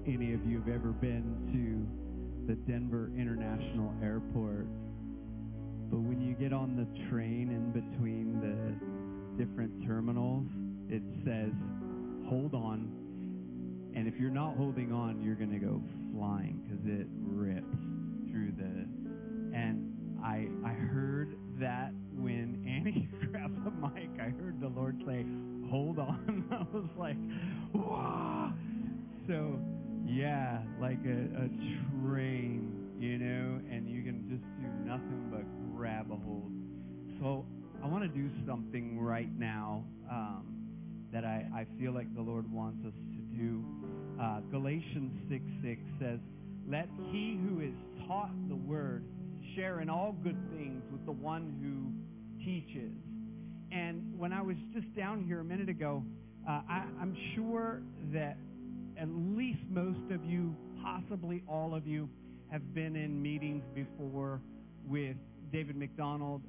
any of you have ever been to the Denver International Airport, but when you get on the train in between the different terminals, it says, hold on. And if you're not holding on, you're going to go flying because it rips through and I heard that when Annie grabbed the mic, I heard the Lord say, hold on. I was like, wow. So, yeah, like a train, and you can just do nothing but grab a hold. So I want to do something right now that I feel like the Lord wants us to do. Galatians 6:6 says, let he who is taught the word share in all good things with the one who teaches. And when I was just down here a minute ago, I'm sure that at least most of you, possibly all of you, have been in meetings before with David McDonald.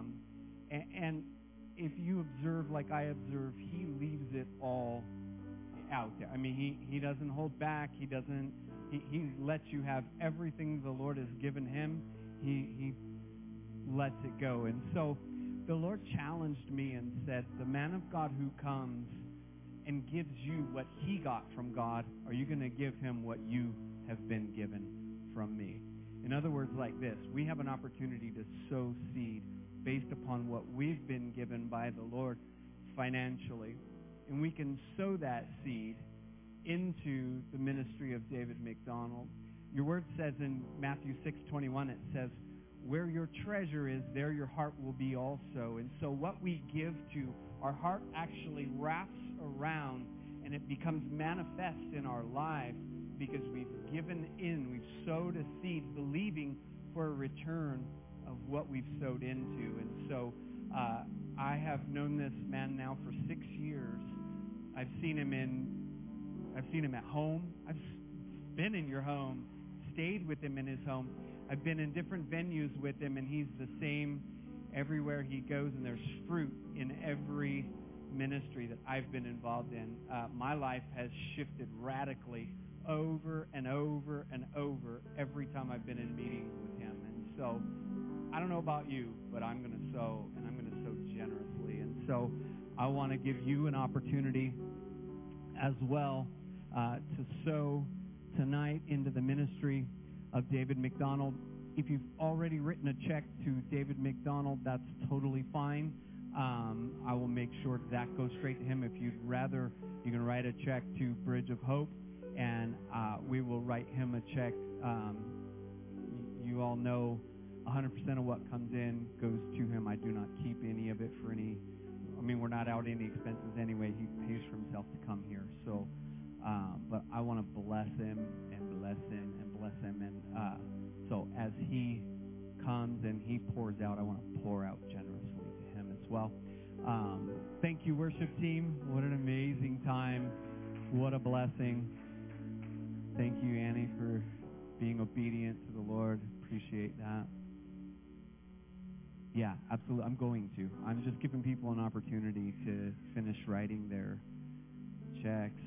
And if you observe like I observe, he leaves it all out there. I mean, he doesn't hold back. He lets you have everything the Lord has given him. He lets it go. And so the Lord challenged me and said, the man of God who comes and gives you what he got from God, are you going to give him what you have been given from me? In other words, like this, we have an opportunity to sow seed based upon what we've been given by the Lord financially. And we can sow that seed into the ministry of David McDonald. Your word says in Matthew 6:21, it says, where your treasure is, there your heart will be also. And so what we give to, our heart actually wraps around and it becomes manifest in our lives because we've given in, we've sowed a seed believing for a return of what we've sowed into. And so I have known this man now for 6 years. I've seen him at home. I've been in your home, stayed with him in his home. I've been in different venues with him, and he's the same everywhere he goes, and there's fruit in every ministry that I've been involved in. My life has shifted radically over and over and over every time I've been in meetings with him. And so I don't know about you, but I'm going to sow, and I'm going to sow generously. And so I want to give you an opportunity as well to sow tonight into the ministry of David McDonald. If you've already written a check to David McDonald, that's totally fine. I will make sure that goes straight to him. If you'd rather, you can write a check to Bridge of Hope, and we will write him a check. You all know 100% of what comes in goes to him. I do not keep any of it for any. I mean, we're not out any expenses anyway. He pays for himself to come here. So, but I want to bless him and bless him and bless him. And so as he comes and he pours out, I want to pour out generously to him as well. Thank you, worship team. What an amazing time. What a blessing. Thank you, Annie, for being obedient to the Lord. Appreciate that. Yeah, absolutely. I'm just giving people an opportunity to finish writing their checks.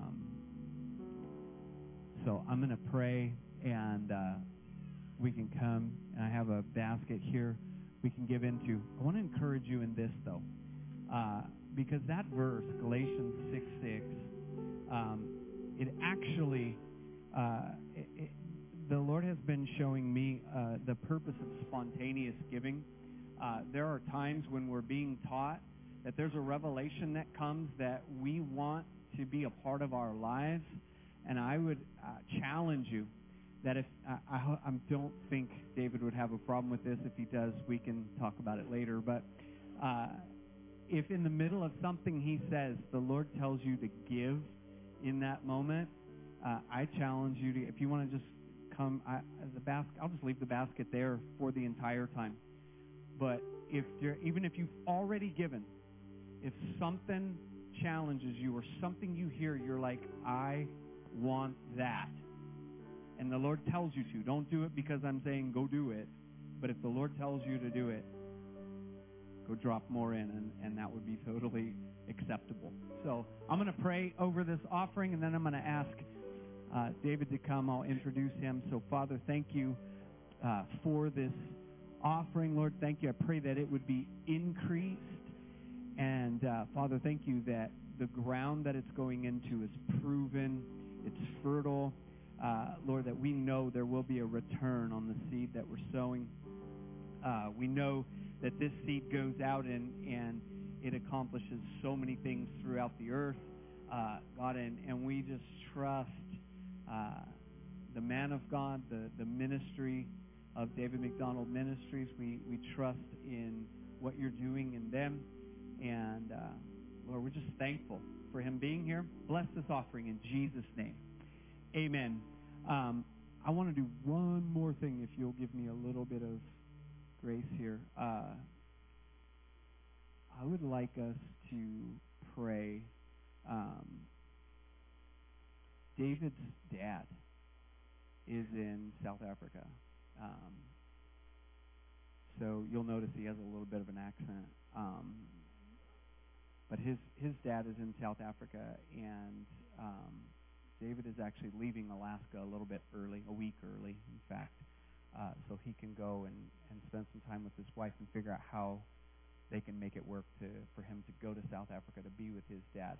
So I'm going to pray, and we can come, and I have a basket here we can give into. I want to encourage you in this, though, because that verse, Galatians 6:6, it actually, the Lord has been showing me the purpose of spontaneous giving. There are times when we're being taught that there's a revelation that comes that we want to be a part of our lives. And I would challenge you that if, I don't think David would have a problem with this. If he does, we can talk about it later. But if in the middle of something he says, the Lord tells you to give in that moment, I challenge you to, if you want to just come, I'll just leave the basket there for the entire time. But even if you've already given, if something challenges you or something you hear, you're like, I want that. And the Lord tells you to. Don't do it because I'm saying go do it. But if the Lord tells you to do it, go drop more in, and that would be totally acceptable. So I'm going to pray over this offering, and then I'm going to ask David to come, I'll introduce him. So, Father, thank you for this offering, Lord. Thank you. I pray that it would be increased. And, Father, thank you that the ground that it's going into is proven, it's fertile. Lord, that we know there will be a return on the seed that we're sowing. We know that this seed goes out and it accomplishes so many things throughout the earth, God, and we just trust the man of God, the ministry of David McDonald Ministries. We trust in what you're doing in them, and Lord, we're just thankful for him being here. Bless this offering in Jesus' name. Amen. I want to do one more thing, if you'll give me a little bit of grace here. I would like us to pray. David's dad is in South Africa. So you'll notice he has a little bit of an accent. But his dad is in South Africa, and David is actually leaving Alaska a little bit early, a week early, in fact, so he can go and spend some time with his wife and figure out how they can make it work for him to go to South Africa to be with his dad.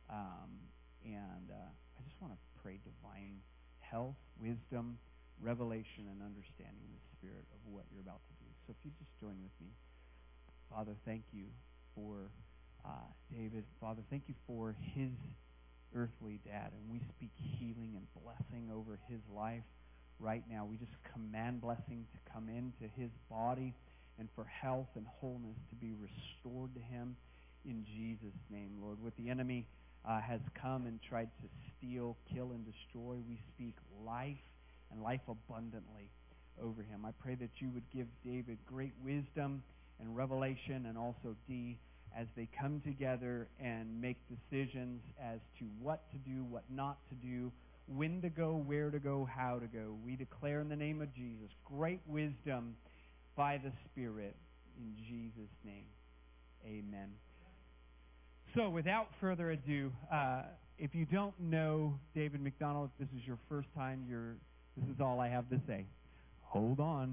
I just want to pray divine health, wisdom, revelation, and understanding in the spirit of what you're about to do. So if you just join with me. Father, thank you for David. Father, thank you for his earthly dad, and we speak healing and blessing over his life right now. We just command blessing to come into his body and for health and wholeness to be restored to him in Jesus' name, Lord. What the enemy has come and tried to steal, kill, and destroy, we speak life and life abundantly over him. I pray that you would give David great wisdom and revelation, and also Dee, as they come together and make decisions as to what to do, what not to do, when to go, where to go, how to go. We declare in the name of Jesus great wisdom by the Spirit in Jesus' name. Amen. So without further ado, if you don't know David McDonald, if this is your first time, this is all I have to say. Hold on.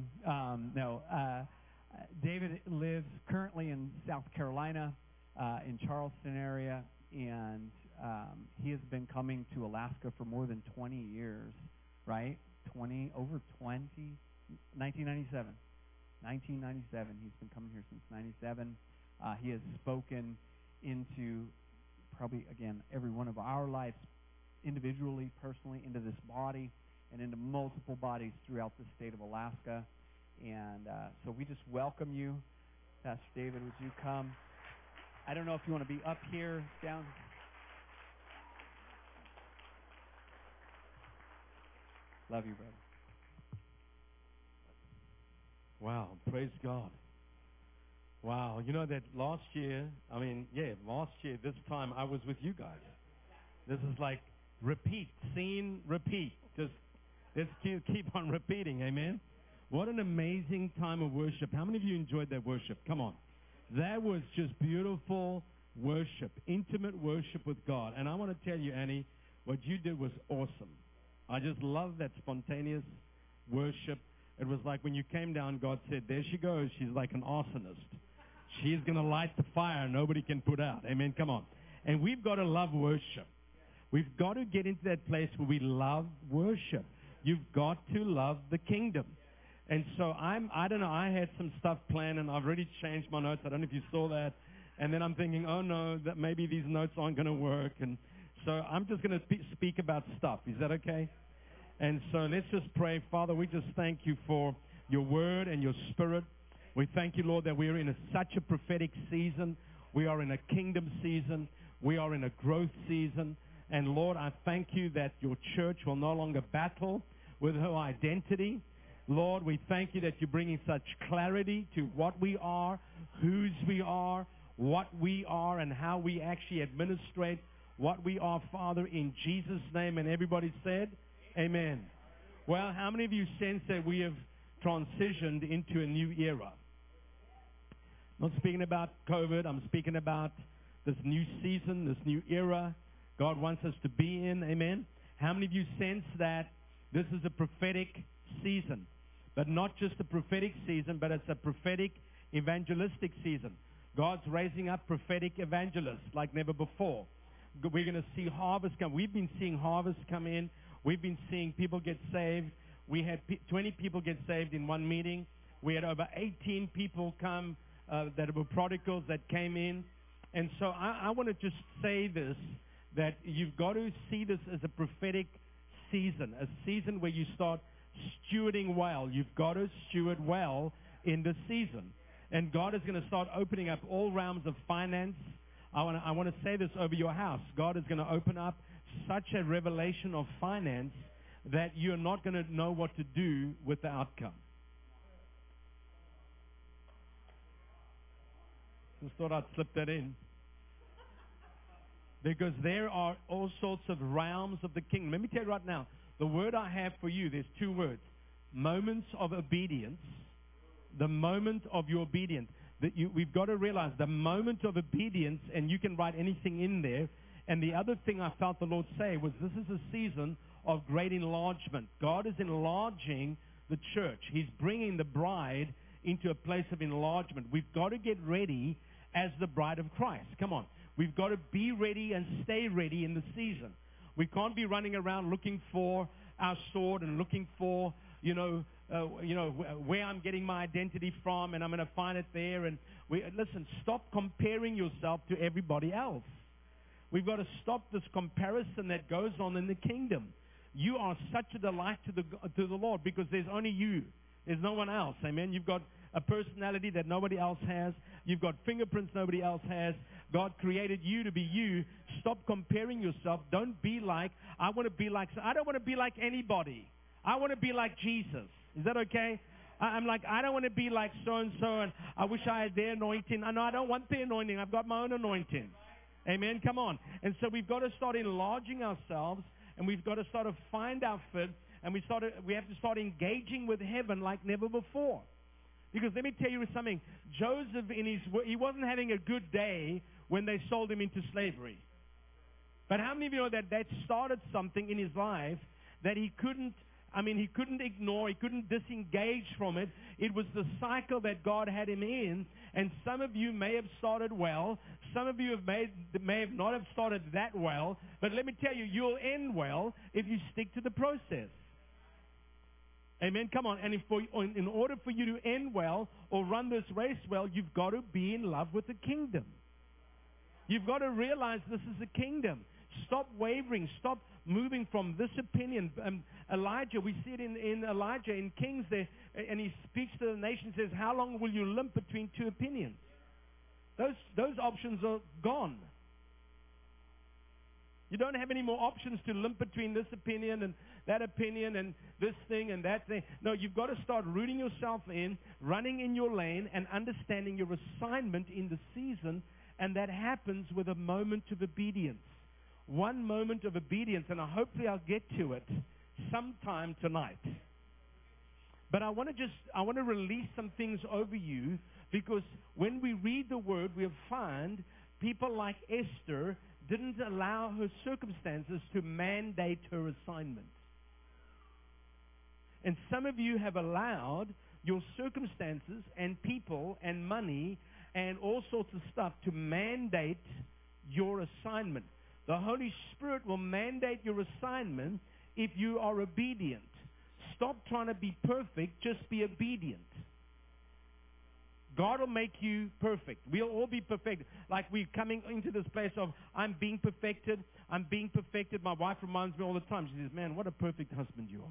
David lives currently in South Carolina, in Charleston area, and he has been coming to Alaska for more than 20 years, right? 1997. 1997. He's been coming here since 97. He has spoken into probably, again, every one of our lives, individually, personally, into this body, and into multiple bodies throughout the state of Alaska. And so we just welcome you. Pastor David, would you come? I don't know if you want to be up here, down. Love you, brother. Wow, praise God. Wow, you know that last year, this time I was with you guys. This is like repeat, scene, repeat. Just let's keep on repeating, amen? What an amazing time of worship. How many of you enjoyed that worship? Come on. That was just beautiful worship, intimate worship with God. And I want to tell you, Annie, what you did was awesome. I just love that spontaneous worship. It was like when you came down, God said, there she goes. She's like an arsonist. She's going to light the fire nobody can put out. Amen. Come on. And we've got to love worship. We've got to get into that place where we love worship. You've got to love the kingdom. And so I don't know, I had some stuff planned, and I've already changed my notes. I don't know if you saw that. And then I'm thinking, oh no, that maybe these notes aren't going to work. And so I'm just going to speak about stuff. Is that okay? And so let's just pray. Father, we just thank you for your word and your spirit. We thank you, Lord, that we are in such a prophetic season. We are in a kingdom season. We are in a growth season. And Lord, I thank you that your church will no longer battle with her identity. Lord, we thank you that you're bringing such clarity to what we are, whose we are, what we are, and how we actually administrate what we are, Father, in Jesus' name. And everybody said, amen. Well, how many of you sense that we have transitioned into a new era? I'm not speaking about COVID. I'm speaking about this new season, this new era God wants us to be in. Amen. How many of you sense that this is a prophetic season? But not just a prophetic season, but it's a prophetic evangelistic season. God's raising up prophetic evangelists like never before. We're going to see harvest come. We've been seeing harvest come in. We've been seeing people get saved. We had 20 people get saved in one meeting. We had over 18 people come that were prodigals that came in. And so I want to just say this, that you've got to see this as a prophetic season, a season where you start stewarding well. You've got to steward well in this season. And God is going to start opening up all realms of finance. I want to say this over your house. God is going to open up such a revelation of finance that you're not going to know what to do with the outcome. Just thought I'd slip that in. Because there are all sorts of realms of the kingdom. Let me tell you right now, the word I have for you, there's two words. Moments of obedience. The moment of your obedience. We've got to realize the moment of obedience, and you can write anything in there. And the other thing I felt the Lord say was this is a season of great enlargement. God is enlarging the church. He's bringing the bride into a place of enlargement. We've got to get ready as the bride of Christ. Come on. We've got to be ready and stay ready in the season. We can't be running around looking for our sword and looking for, where I'm getting my identity from, and I'm going to find it there. And listen, stop comparing yourself to everybody else. We've got to stop this comparison that goes on in the kingdom. You are such a delight to the Lord because there's only you. There's no one else. Amen. You've got a personality that nobody else has. You've got fingerprints nobody else has. God created you to be you. Stop comparing yourself. Don't be like, I don't want to be like anybody. I want to be like Jesus. Is that okay? I'm like, I don't want to be like so-and-so, and I wish I had their anointing. No, I don't want their anointing. I've got my own anointing. Amen? Come on. And so we've got to start enlarging ourselves, and we've got to sort of find our fit, and we have to start engaging with heaven like never before. Because let me tell you something. Joseph, he wasn't having a good day when they sold him into slavery. But how many of you know that started something in his life that he couldn't ignore, he couldn't disengage from it. It was the cycle that God had him in. And some of you may have started well. Some of you may have not have started that well. But let me tell you, you'll end well if you stick to the process. Amen. Come on. And in order for you to end well or run this race well, you've got to be in love with the kingdom. You've got to realize this is a kingdom. Stop wavering. Stop moving from this opinion. Elijah, we see it in Elijah in Kings there, and he speaks to the nation, says, how long will you limp between two opinions? Those options are gone. You don't have any more options to limp between this opinion and this thing and that thing. No, you've got to start rooting yourself in, running in your lane, and understanding your assignment in the season, and that happens with a moment of obedience. One moment of obedience, and hopefully I'll get to it sometime tonight. But I want to release some things over you, because when we read the word, we'll find people like Esther didn't allow her circumstances to mandate her assignment. And some of you have allowed your circumstances and people and money and all sorts of stuff to mandate your assignment. The Holy Spirit will mandate your assignment if you are obedient. Stop trying to be perfect, just be obedient. God will make you perfect. We'll all be perfect. Like we're coming into this place of, I'm being perfected. I'm being perfected. My wife reminds me all the time. She says, man, what a perfect husband you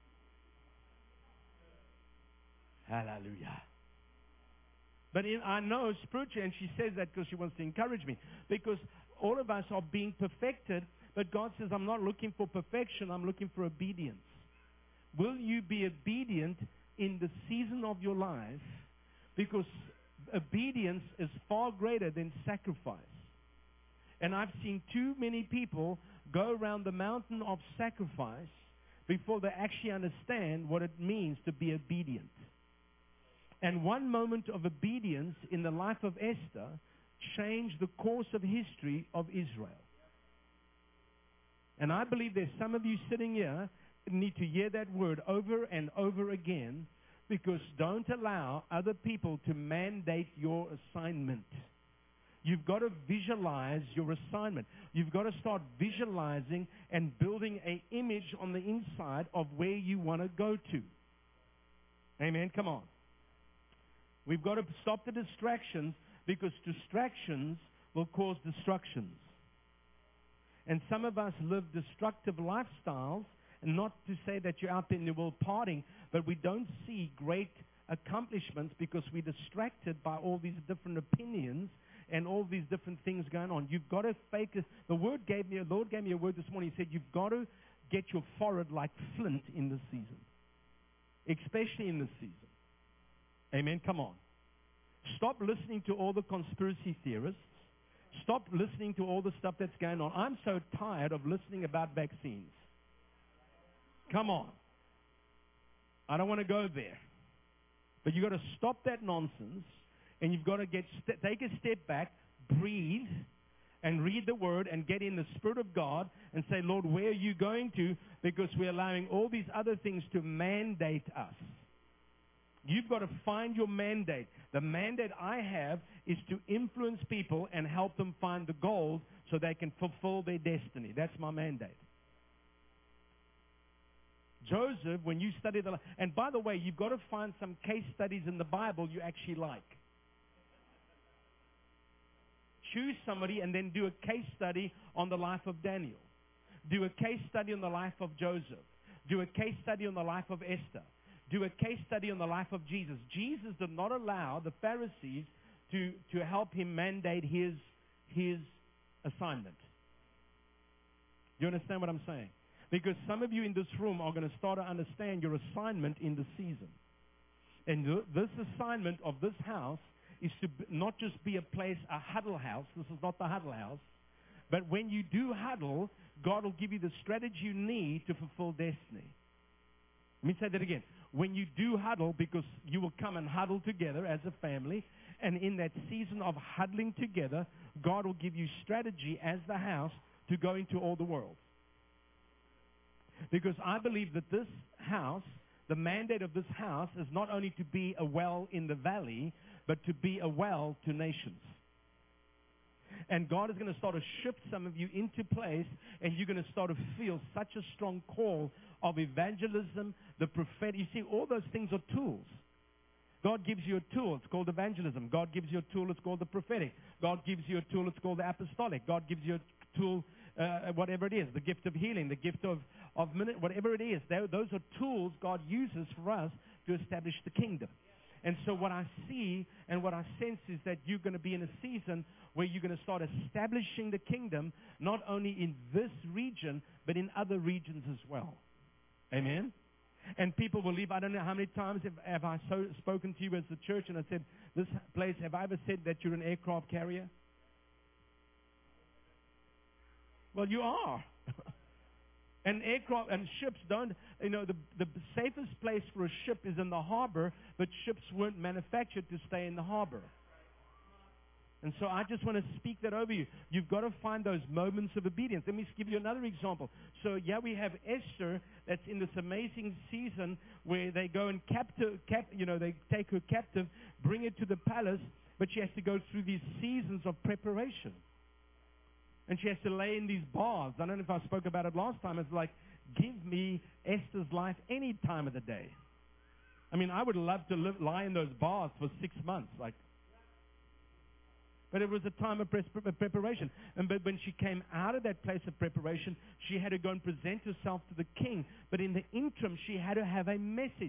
are. Hallelujah. But I know spiritually, and she says that because she wants to encourage me, because all of us are being perfected, but God says, I'm not looking for perfection, I'm looking for obedience. Will you be obedient in the season of your life? Because obedience is far greater than sacrifice. And I've seen too many people go around the mountain of sacrifice before they actually understand what it means to be obedient. And one moment of obedience in the life of Esther changed the course of history of Israel. And I believe there's some of you sitting here that need to hear that word over and over again, because don't allow other people to mandate your assignment. You've got to visualize your assignment. You've got to start visualizing and building an image on the inside of where you want to go to. Amen. Come on. We've got to stop the distractions, because distractions will cause destructions. And some of us live destructive lifestyles, and not to say that you're out there in the world partying, but we don't see great accomplishments because we're distracted by all these different opinions and all these different things going on. You've got to fake it. The Lord gave me a word this morning. He said, you've got to get your forehead like flint in this season, especially in this season. Amen. Come on. Stop listening to all the conspiracy theorists. Stop listening to all the stuff that's going on. I'm so tired of listening about vaccines. Come on. I don't want to go there. But you've got to stop that nonsense, and you've got to take a step back, breathe, and read the Word, and get in the Spirit of God and say, Lord, where are you going to? Because we're allowing all these other things to mandate us. You've got to find your mandate. The mandate I have is to influence people and help them find the goals so they can fulfill their destiny. That's my mandate. Joseph, when you study and by the way, you've got to find some case studies in the Bible you actually like. Choose somebody and then do a case study on the life of Daniel. Do a case study on the life of Joseph. Do a case study on the life of Esther. Do a case study on the life of Jesus. Jesus did not allow the Pharisees to help him mandate his assignment. You understand what I'm saying? Because some of you in this room are going to start to understand your assignment in the season. And this assignment of this house is to not just be a place, a huddle house. This is not the huddle house. But when you do huddle, God will give you the strategy you need to fulfill destiny. Let me say that again. When you do huddle, because you will come and huddle together as a family, and in that season of huddling together, God will give you strategy as the house to go into all the world. Because I believe that this house, the mandate of this house, is not only to be a well in the valley, but to be a well to nations. And God is going to start to shift some of you into place, and you're going to start to feel such a strong call of evangelism, the prophetic. You see, all those things are tools. God gives you a tool. It's called evangelism. God gives you a tool. It's called the prophetic. God gives you a tool. It's called the apostolic. God gives you a tool, whatever it is, the gift of healing, the gift of whatever it is. Those are tools God uses for us to establish the kingdom. And so what I see and what I sense is that you're going to be in a season where you're going to start establishing the kingdom, not only in this region, but in other regions as well. Amen? And people will leave. I don't know how many times have I spoken to you as a church, and I said, this place, have I ever said that you're an aircraft carrier? Well, you are. And aircraft and ships don't, the safest place for a ship is in the harbor, but ships weren't manufactured to stay in the harbor. And so I just want to speak that over you. You've got to find those moments of obedience. Let me give you another example. So, we have Esther that's in this amazing season where they go and they take her captive, bring her to the palace, but she has to go through these seasons of preparation. And she has to lay in these bars. I don't know if I spoke about it last time. It's like, give me Esther's life any time of the day. I mean, I would love to lie in those bars for 6 months. But it was a time of preparation. But when she came out of that place of preparation, she had to go and present herself to the king. But in the interim, she had to have a message.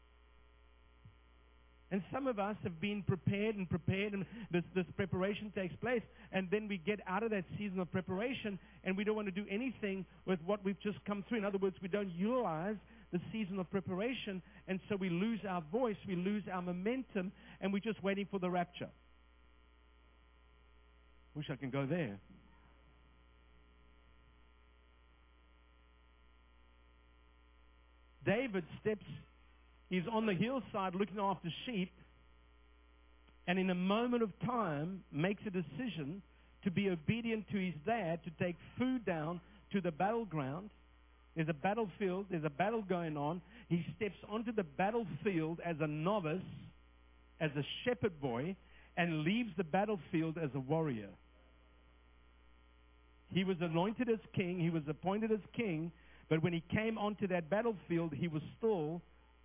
And some of us have been prepared, and this preparation takes place, and then we get out of that season of preparation, and we don't want to do anything with what we've just come through. In other words, we don't utilize the season of preparation, and so we lose our voice, we lose our momentum, and we're just waiting for the rapture. Wish I can go there. David he's on the hillside looking after sheep, and in a moment of time makes a decision to be obedient to his dad, to take food down to the battleground. There's a battlefield. There's a battle going on. He steps onto the battlefield as a novice, as a shepherd boy, and leaves the battlefield as a warrior. He was anointed as king. He was appointed as king. But when he came onto that battlefield, he was still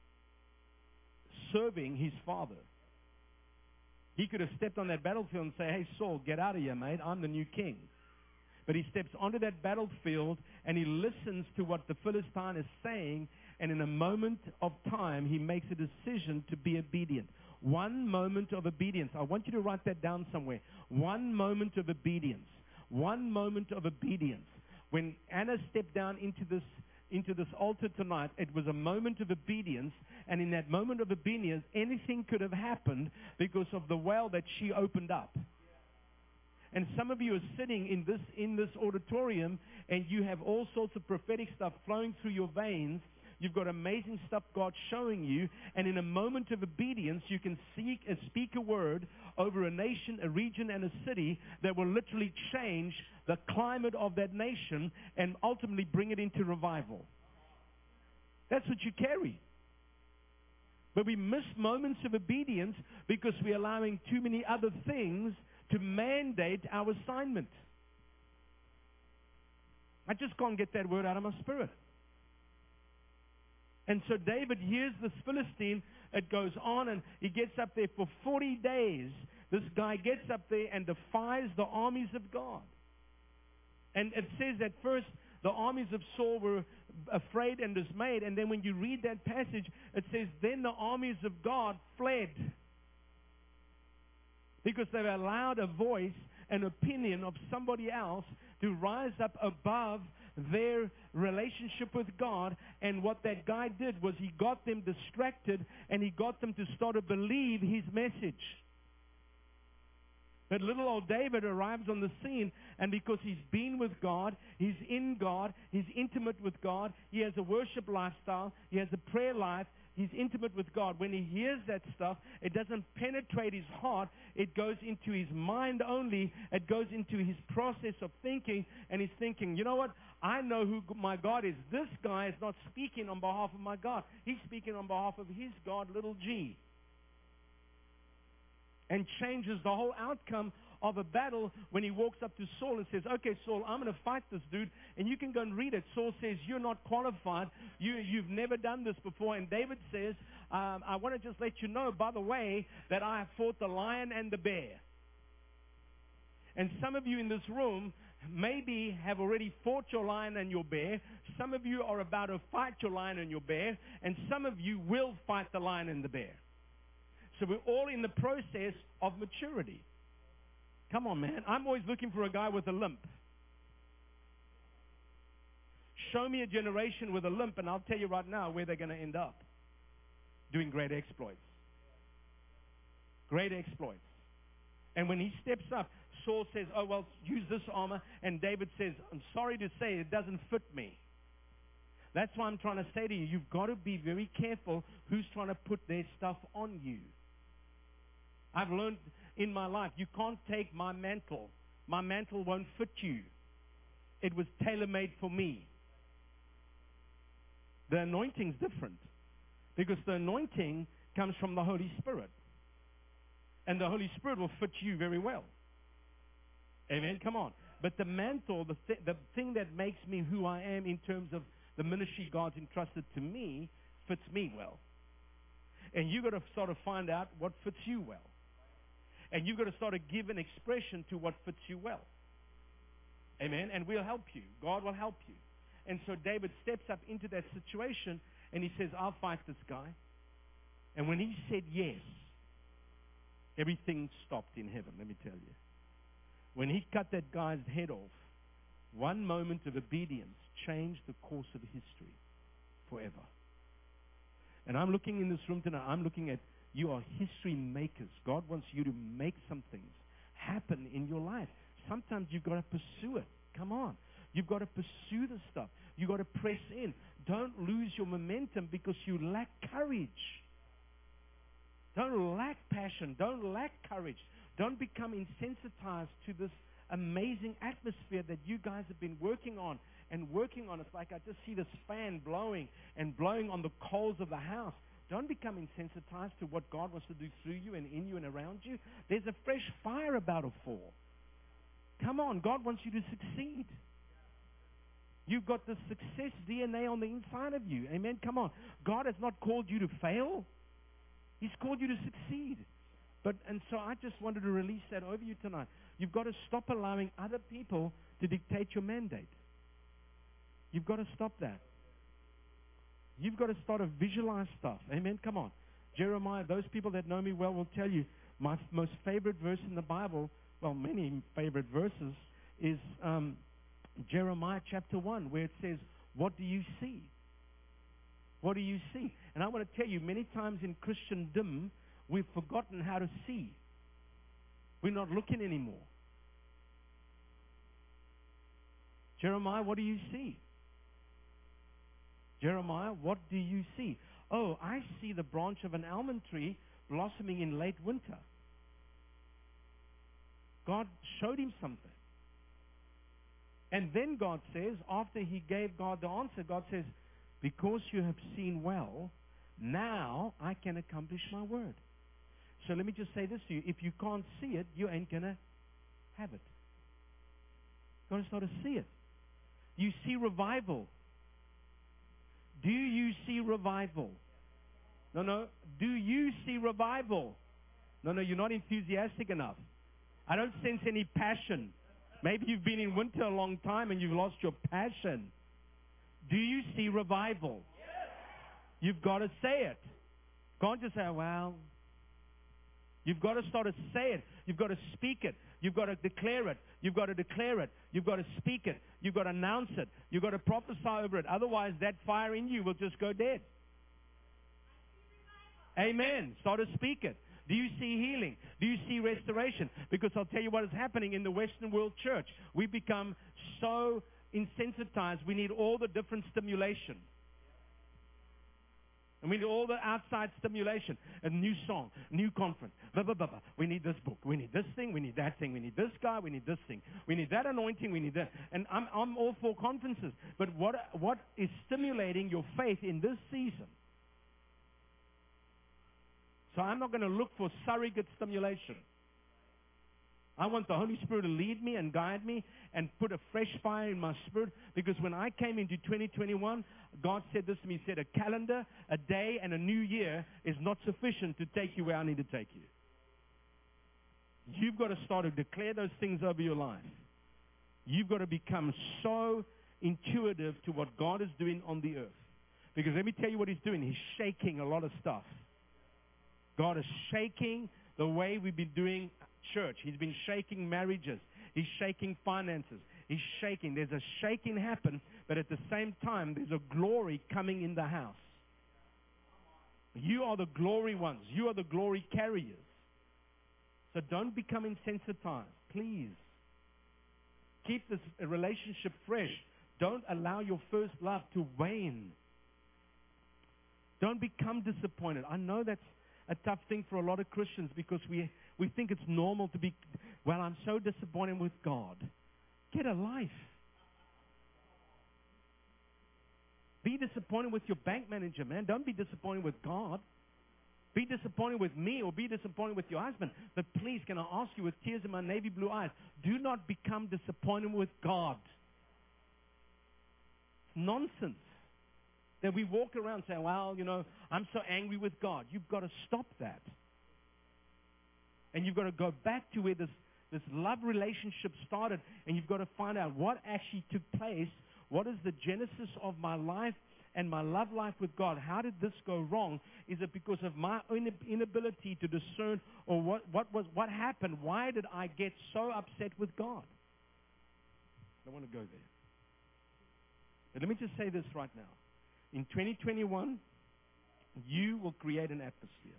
serving his father. He could have stepped on that battlefield and say, hey, Saul, get out of here, mate. I'm the new king. But he steps onto that battlefield and he listens to what the Philistine is saying. And in a moment of time, he makes a decision to be obedient. One moment of obedience. I want you to write that down somewhere. One moment of obedience. One moment of obedience. When Anna stepped down into this altar tonight, it was a moment of obedience. And in that moment of obedience, anything could have happened because of the well that she opened up. And some of you are sitting in this auditorium, and you have all sorts of prophetic stuff flowing through your veins. You've got amazing stuff God's showing you, and in a moment of obedience, you can speak a word over a nation, a region, and a city that will literally change the climate of that nation and ultimately bring it into revival. That's what you carry. But we miss moments of obedience because we're allowing too many other things to mandate our assignment. I just can't get that word out of my spirit. And so David hears this Philistine. It goes on, and he gets up there for 40 days. This guy gets up there and defies the armies of God. And it says that first the armies of Saul were afraid and dismayed. And then when you read that passage, it says, then the armies of God fled. Because they've allowed a voice, an opinion of somebody else to rise up above their relationship with God. And what that guy did was he got them distracted, and he got them to start to believe his message. But little old David arrives on the scene, and because he's been with God, he's in God, he's intimate with God, he has a worship lifestyle, he has a prayer life, he's intimate with God. When he hears that stuff, it doesn't penetrate his heart. It goes into his mind only. It goes into his process of thinking, and he's thinking, you know what? I know who my God is. This guy is not speaking on behalf of my God. He's speaking on behalf of his God, little g. And changes the whole outcome of a battle when he walks up to Saul and says, okay, Saul, I'm going to fight this dude. And you can go and read it. Saul says, you're not qualified. You've never done this before. And David says, I want to just let you know, by the way, that I have fought the lion and the bear. And some of you in this room maybe have already fought your lion and your bear. Some of you are about to fight your lion and your bear. And some of you will fight the lion and the bear. So we're all in the process of maturity. Come on, man. I'm always looking for a guy with a limp. Show me a generation with a limp, and I'll tell you right now where they're going to end up. Doing great exploits. Great exploits. And when he steps up, Saul says, oh, well, use this armor. And David says, I'm sorry to say, it doesn't fit me. That's why I'm trying to say to you, you've got to be very careful who's trying to put their stuff on you. I've learned in my life, you can't take my mantle. My mantle won't fit you. It was tailor-made for me. The anointing's different, because the anointing comes from the Holy Spirit. And the Holy Spirit will fit you very well. Amen? Come on. But the mantle, the thing that makes me who I am in terms of the ministry God's entrusted to me, fits me well. And you've got to sort of find out what fits you well. And you've got to start to give an expression to what fits you well. Amen? And we'll help you. God will help you. And so David steps up into that situation, and he says, I'll fight this guy. And when he said yes, everything stopped in heaven, let me tell you. When he cut that guy's head off, one moment of obedience changed the course of history forever. And I'm looking in this room tonight, I'm looking at, you are history makers. God wants you to make some things happen in your life. Sometimes you've got to pursue it. Come on. You've got to pursue the stuff. You've got to press in. Don't lose your momentum because you lack courage. Don't lack passion. Don't lack courage. Don't become insensitized to this amazing atmosphere that you guys have been working on and working on it. It's like I just see this fan blowing and blowing on the coals of the house. Don't become insensitized to what God wants to do through you and in you and around you. There's a fresh fire about to fall. Come on, God wants you to succeed. You've got the success DNA on the inside of you. Amen? Come on. God has not called you to fail. He's called you to succeed. And so I just wanted to release that over you tonight. You've got to stop allowing other people to dictate your mandate. You've got to stop that. You've got to start to visualize stuff. Amen? Come on. Jeremiah, those people that know me well will tell you my most favorite verse in the Bible, well, many favorite verses, is Jeremiah chapter 1, where it says, what do you see? What do you see? And I want to tell you, many times in Christendom, we've forgotten how to see. We're not looking anymore. Jeremiah, what do you see? Jeremiah, what do you see? Oh, I see the branch of an almond tree blossoming in late winter. God showed him something. And then God says, after he gave God the answer, God says, because you have seen well, now I can accomplish my word. So let me just say this to you. If you can't see it, you ain't going to have it. You've got to start to see it. You see revival. Do you see revival? No. Do you see revival? No, you're not enthusiastic enough. I don't sense any passion. Maybe you've been in winter a long time and you've lost your passion. Do you see revival? You've got to say it. Can't just say, well. You've got to start to say it. You've got to speak it. You've got to declare it. You've got to declare it. You've got to speak it. You've got to announce it. You've got to prophesy over it. Otherwise, that fire in you will just go dead. Amen. Start to speak it. Do you see healing? Do you see restoration? Because I'll tell you what is happening in the Western world church. We become so insensitized. We need all the different stimulation. And we need all the outside stimulation. A new song, new conference. Blah, blah, blah, blah. We need this book. We need this thing. We need that thing. We need this guy. We need this thing. We need that anointing. We need that. And I'm all for conferences. But what is stimulating your faith in this season? So I'm not going to look for surrogate stimulation. I want the Holy Spirit to lead me and guide me and put a fresh fire in my spirit. Because when I came into 2021, God said this to me. He said, a calendar, a day, and a new year is not sufficient to take you where I need to take you. You've got to start to declare those things over your life. You've got to become so intuitive to what God is doing on the earth. Because let me tell you what He's doing. He's shaking a lot of stuff. God is shaking the way we've been doing church. He's been shaking marriages. He's shaking finances. He's shaking. There's a shaking happen, but at the same time, there's a glory coming in the house. You are the glory ones. You are the glory carriers. So don't become insensitized. Please. Keep this relationship fresh. Don't allow your first love to wane. Don't become disappointed. I know that's a tough thing for a lot of Christians because we think it's normal to be, well, I'm so disappointed with God. Get a life. Be disappointed with your bank manager, man. Don't be disappointed with God. Be disappointed with me or be disappointed with your husband. But please, can I ask you with tears in my navy blue eyes, do not become disappointed with God. It's nonsense that we walk around saying, well, I'm so angry with God. You've got to stop that. And you've got to go back to where this love relationship started, and you've got to find out what actually took place. What is the genesis of my life and my love life with God? How did this go wrong? Is it because of my inability to discern, or what happened? Why did I get so upset with God? I don't want to go there. But let me just say this right now. In 2021, you will create an atmosphere.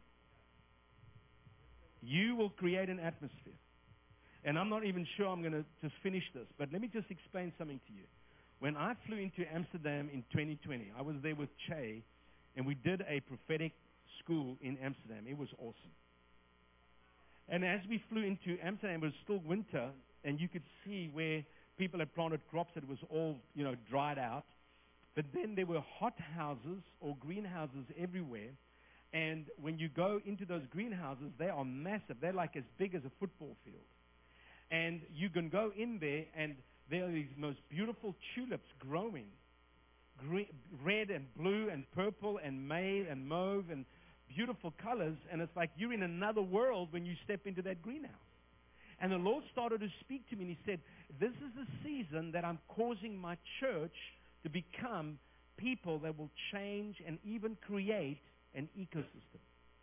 You will create an atmosphere. And I'm not even sure I'm going to just finish this, but let me just explain something to you. When I flew into Amsterdam in 2020, I was there with Che, and we did a prophetic school in Amsterdam. It was awesome. And as we flew into Amsterdam, it was still winter, and you could see where people had planted crops that was all, dried out. But then there were hot houses or greenhouses everywhere. And when you go into those greenhouses, they are massive. They're like as big as a football field. And you can go in there, and there are these most beautiful tulips growing. Green, red and blue and purple and mauve and beautiful colors. And it's like you're in another world when you step into that greenhouse. And the Lord started to speak to me, and He said, this is the season that I'm causing my church to become people that will change and even create an ecosystem.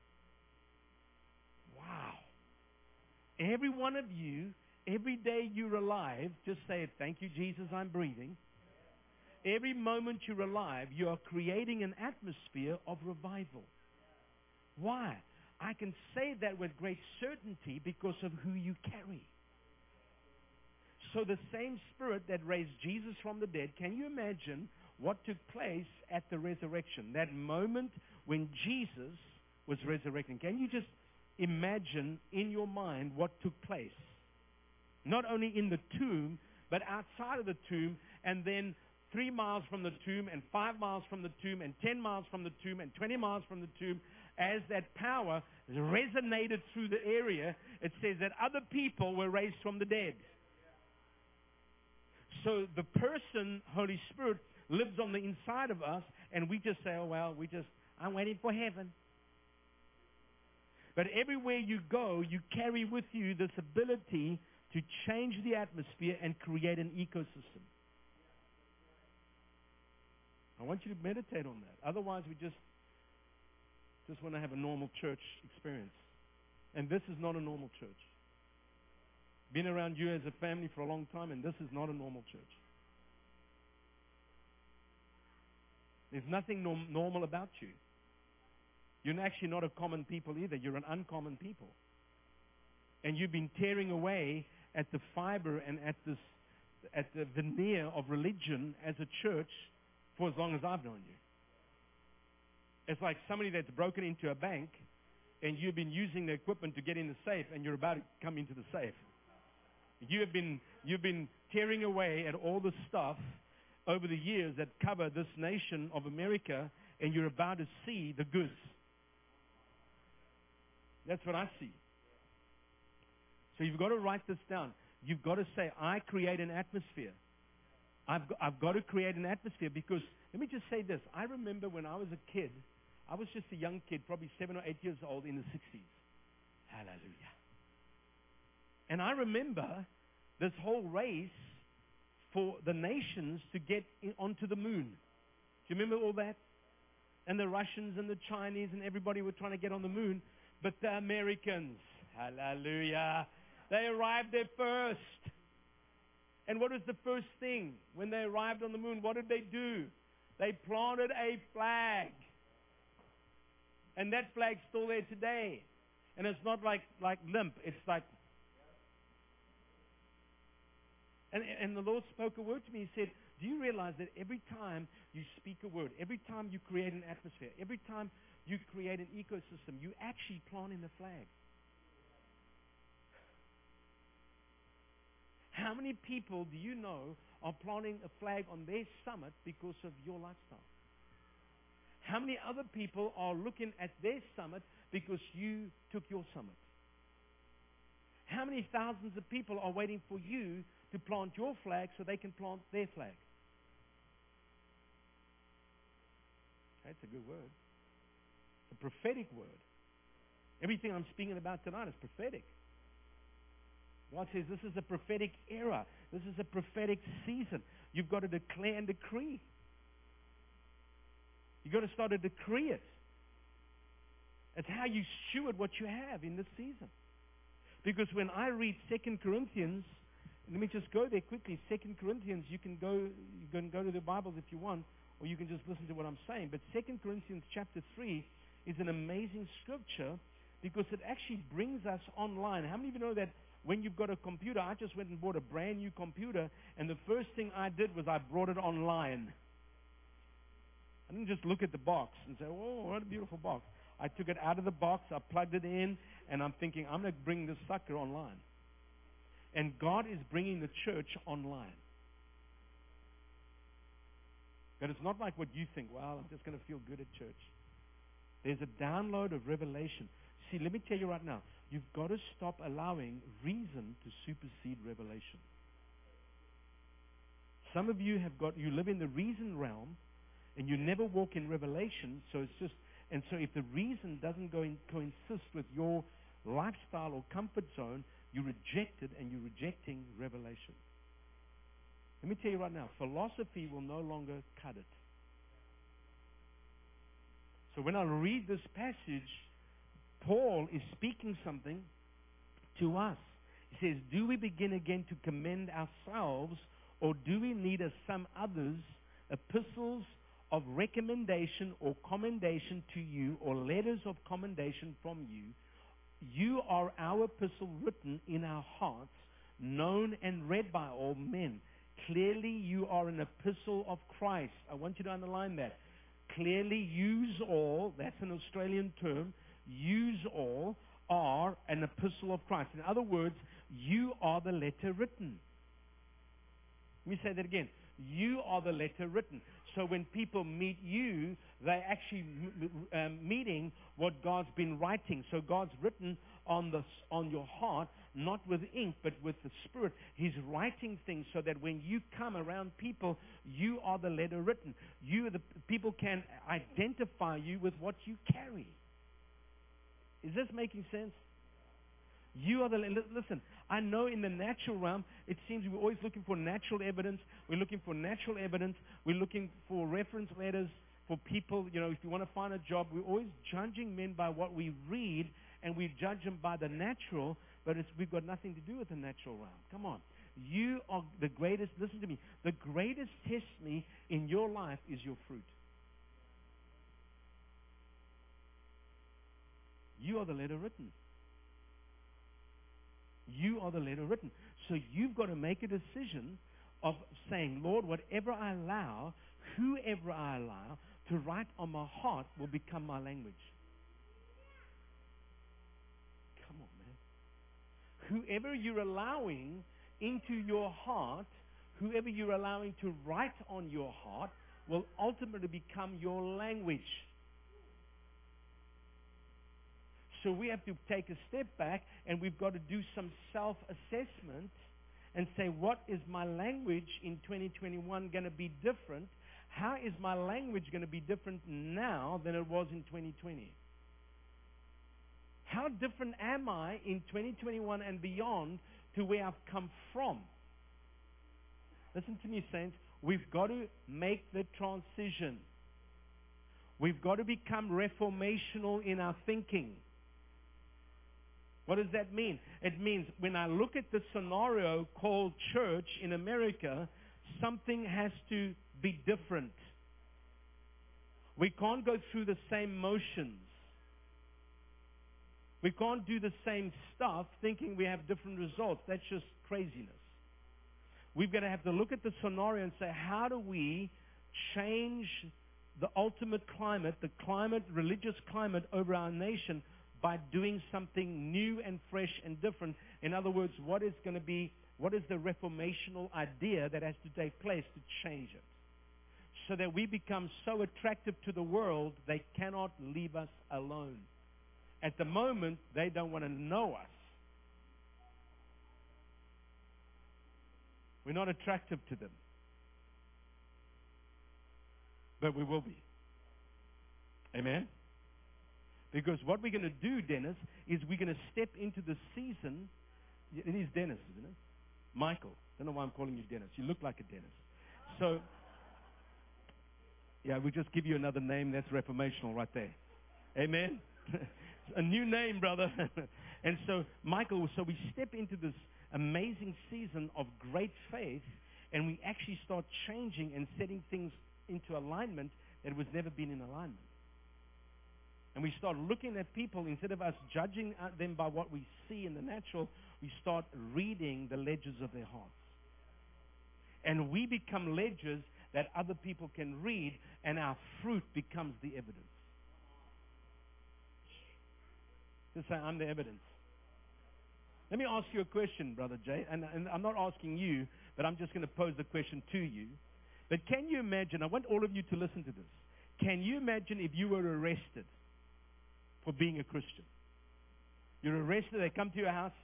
Wow. Every one of you, every day you're alive, just say, thank you, Jesus, I'm breathing. Every moment you're alive, you are creating an atmosphere of revival. Why? I can say that with great certainty because of who you carry. So the same Spirit that raised Jesus from the dead, can you imagine what took place at the resurrection? That moment when Jesus was resurrecting. Can you just imagine in your mind what took place? Not only in the tomb, but outside of the tomb, and then 3 miles from the tomb, and 5 miles from the tomb, and 10 miles from the tomb, and 20 miles from the tomb. As that power resonated through the area, it says that other people were raised from the dead. So the person, Holy Spirit, lives on the inside of us, and we just say, I'm waiting for heaven. But everywhere you go, you carry with you this ability to change the atmosphere and create an ecosystem. I want you to meditate on that. Otherwise, we just want to have a normal church experience. And this is not a normal church. Been around you as a family for a long time, and this is not a normal church. There's nothing normal about you. You're actually not a common people either. You're an uncommon people. And you've been tearing away at the fiber and at the veneer of religion as a church for as long as I've known you. It's like somebody that's broken into a bank, and you've been using the equipment to get in the safe, and you're about to come into the safe. You've been tearing away at all the stuff over the years that cover this nation of America, and you're about to see the goods. That's what I see. So you've got to write this down. You've got to say, I create an atmosphere. I've got to create an atmosphere because, let me just say this. I remember when I was a kid, I was just a young kid, probably 7 or 8 years old in the 60s. Hallelujah. And I remember this whole race for the nations to get onto the moon. Do you remember all that? And the Russians and the Chinese and everybody were trying to get on the moon. But the Americans, hallelujah, they arrived there first. And what was the first thing? When they arrived on the moon, what did they do? They planted a flag. And that flag's still there today. And it's not like limp. It's like... And the Lord spoke a word to me. He said, do you realize that every time you speak a word, every time you create an atmosphere, every time you create an ecosystem, you actually plant in the flag? How many people do you know are planting a flag on their summit because of your lifestyle? How many other people are looking at their summit because you took your summit? How many thousands of people are waiting for you to plant your flag so they can plant their flag? That's a good word. It's a prophetic word. Everything I'm speaking about tonight is prophetic. God says this is a prophetic era. This is a prophetic season. You've got to declare and decree. You've got to start to decree it. It's how you steward what you have in this season. Because when I read 2 Corinthians, let me just go there quickly. 2 Corinthians, you can go to the Bibles if you want, or you can just listen to what I'm saying. But 2 Corinthians chapter 3 is an amazing scripture because it actually brings us online. How many of you know that when you've got a computer, I just went and bought a brand new computer, and the first thing I did was I brought it online. I didn't just look at the box and say, oh, what a beautiful box. I took it out of the box, I plugged it in, and I'm thinking, I'm going to bring this sucker online. And God is bringing the church online. But it's not like what you think, well, I'm just going to feel good at church. There's a download of revelation. See, let me tell you right now, you've got to stop allowing reason to supersede revelation. Some of you you live in the reason realm, and you never walk in revelation, so if the reason doesn't coincide with your lifestyle or comfort zone, you reject it, and you're rejecting revelation. Let me tell you right now, philosophy will no longer cut it. So when I read this passage, Paul is speaking something to us. He says, do we begin again to commend ourselves, or do we need, as some others, epistles of recommendation or commendation to you, or letters of commendation from you? You are our epistle written in our hearts, known and read by all men. Clearly you are an epistle of Christ. I want you to underline that. Clearly, use all, that's an Australian term, use all are an epistle of Christ. In other words, you are the letter written. Let me say that again. You are the letter written. So when people meet you, they're actually meeting what God's been writing. So God's written on your heart, not with ink, but with the Spirit. He's writing things so that when you come around people, you are the letter written. People can identify you with what you carry. Is this making sense? You are listen, I know in the natural realm, it seems we're always looking for natural evidence. We're looking for natural evidence. We're looking for reference letters for people. If you want to find a job, we're always judging men by what we read, and we judge them by the natural, but we've got nothing to do with the natural realm. Come on. You are the greatest, listen to me, the greatest testimony in your life is your fruit. You are the letter written. You are the letter written. So you've got to make a decision of saying, Lord, whatever I allow, whoever I allow to write on my heart will become my language. Come on, man. Whoever you're allowing into your heart, whoever you're allowing to write on your heart, will ultimately become your language. So we have to take a step back, and we've got to do some self-assessment and say, what is my language in 2021 going to be different? How is my language going to be different now than it was in 2020? How different am I in 2021 and beyond to where I've come from? Listen to me, saints. We've got to make the transition. We've got to become reformational in our thinking. What does that mean? It means when I look at the scenario called church in America, something has to be different. We can't go through the same motions. We can't do the same stuff thinking we have different results. That's just craziness. We've got to have to look at the scenario and say, how do we change the ultimate climate, religious climate over our nation, by doing something new and fresh and different? In other words, what is the reformational idea that has to take place to change it? So that we become so attractive to the world, they cannot leave us alone. At the moment, they don't want to know us. We're not attractive to them. But we will be. Amen? Because what we're going to do, Dennis, is we're going to step into the season. It is Dennis, isn't it? Michael. I don't know why I'm calling you Dennis. You look like a Dennis. So, yeah, we'll just give you another name. That's reformational right there. Amen? A new name, brother. And so, Michael, so we step into this amazing season of great faith, and we actually start changing and setting things into alignment that was never been in alignment. And we start looking at people, instead of us judging them by what we see in the natural, we start reading the ledgers of their hearts. And we become ledgers that other people can read, and our fruit becomes the evidence. Just say, I'm the evidence. Let me ask you a question, Brother Jay, and I'm not asking you, but I'm just going to pose the question to you. But can you imagine, I want all of you to listen to this. Can you imagine if you were arrested for being a Christian? You're arrested, they come to your house.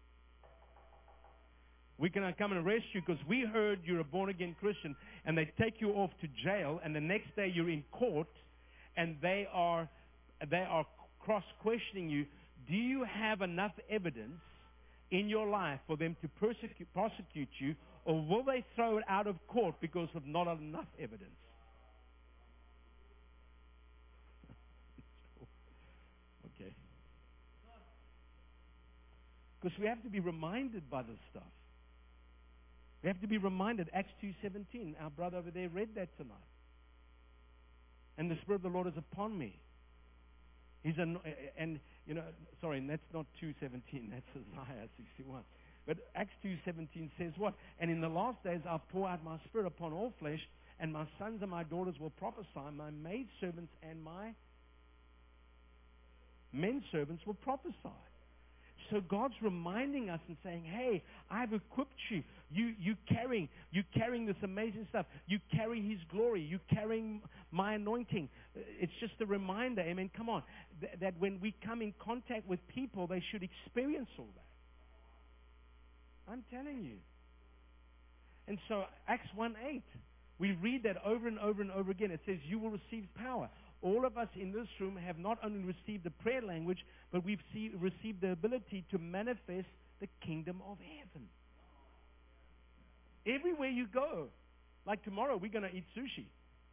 We're going to come and arrest you because we heard you're a born-again Christian, and they take you off to jail, and the next day you're in court, and they are cross-questioning you. Do you have enough evidence in your life for them to prosecute you, or will they throw it out of court because of not enough evidence? Okay. Because we have to be reminded by this stuff. We have to be reminded. Acts 2:17. Our brother over there read that tonight. And the Spirit of the Lord is upon me. And that's not 2:17. That's Isaiah 61. But Acts 2:17 says what? And in the last days I'll pour out my Spirit upon all flesh, and my sons and my daughters will prophesy. My maidservants and my men servants will prophesy. So God's reminding us and saying, hey, I've equipped you. You're carrying this amazing stuff. You carry His glory. You're carrying my anointing. It's just a reminder, amen, come on, that when we come in contact with people, they should experience all that. I'm telling you. And so Acts 1:8, we read that over and over and over again. It says, you will receive power. All of us in this room have not only received the prayer language, but we've received the ability to manifest the kingdom of heaven. Everywhere you go. Like tomorrow, we're going to eat sushi.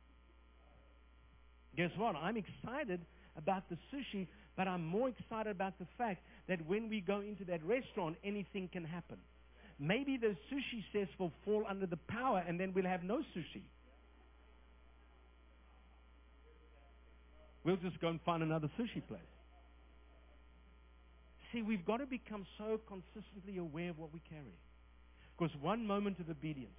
Guess what? I'm excited about the sushi, but I'm more excited about the fact that when we go into that restaurant, anything can happen. Maybe the sushi chefs will fall under the power, and then we'll have no sushi. We'll just go and find another sushi place. See, we've got to become so consistently aware of what we carry. Because one moment of obedience,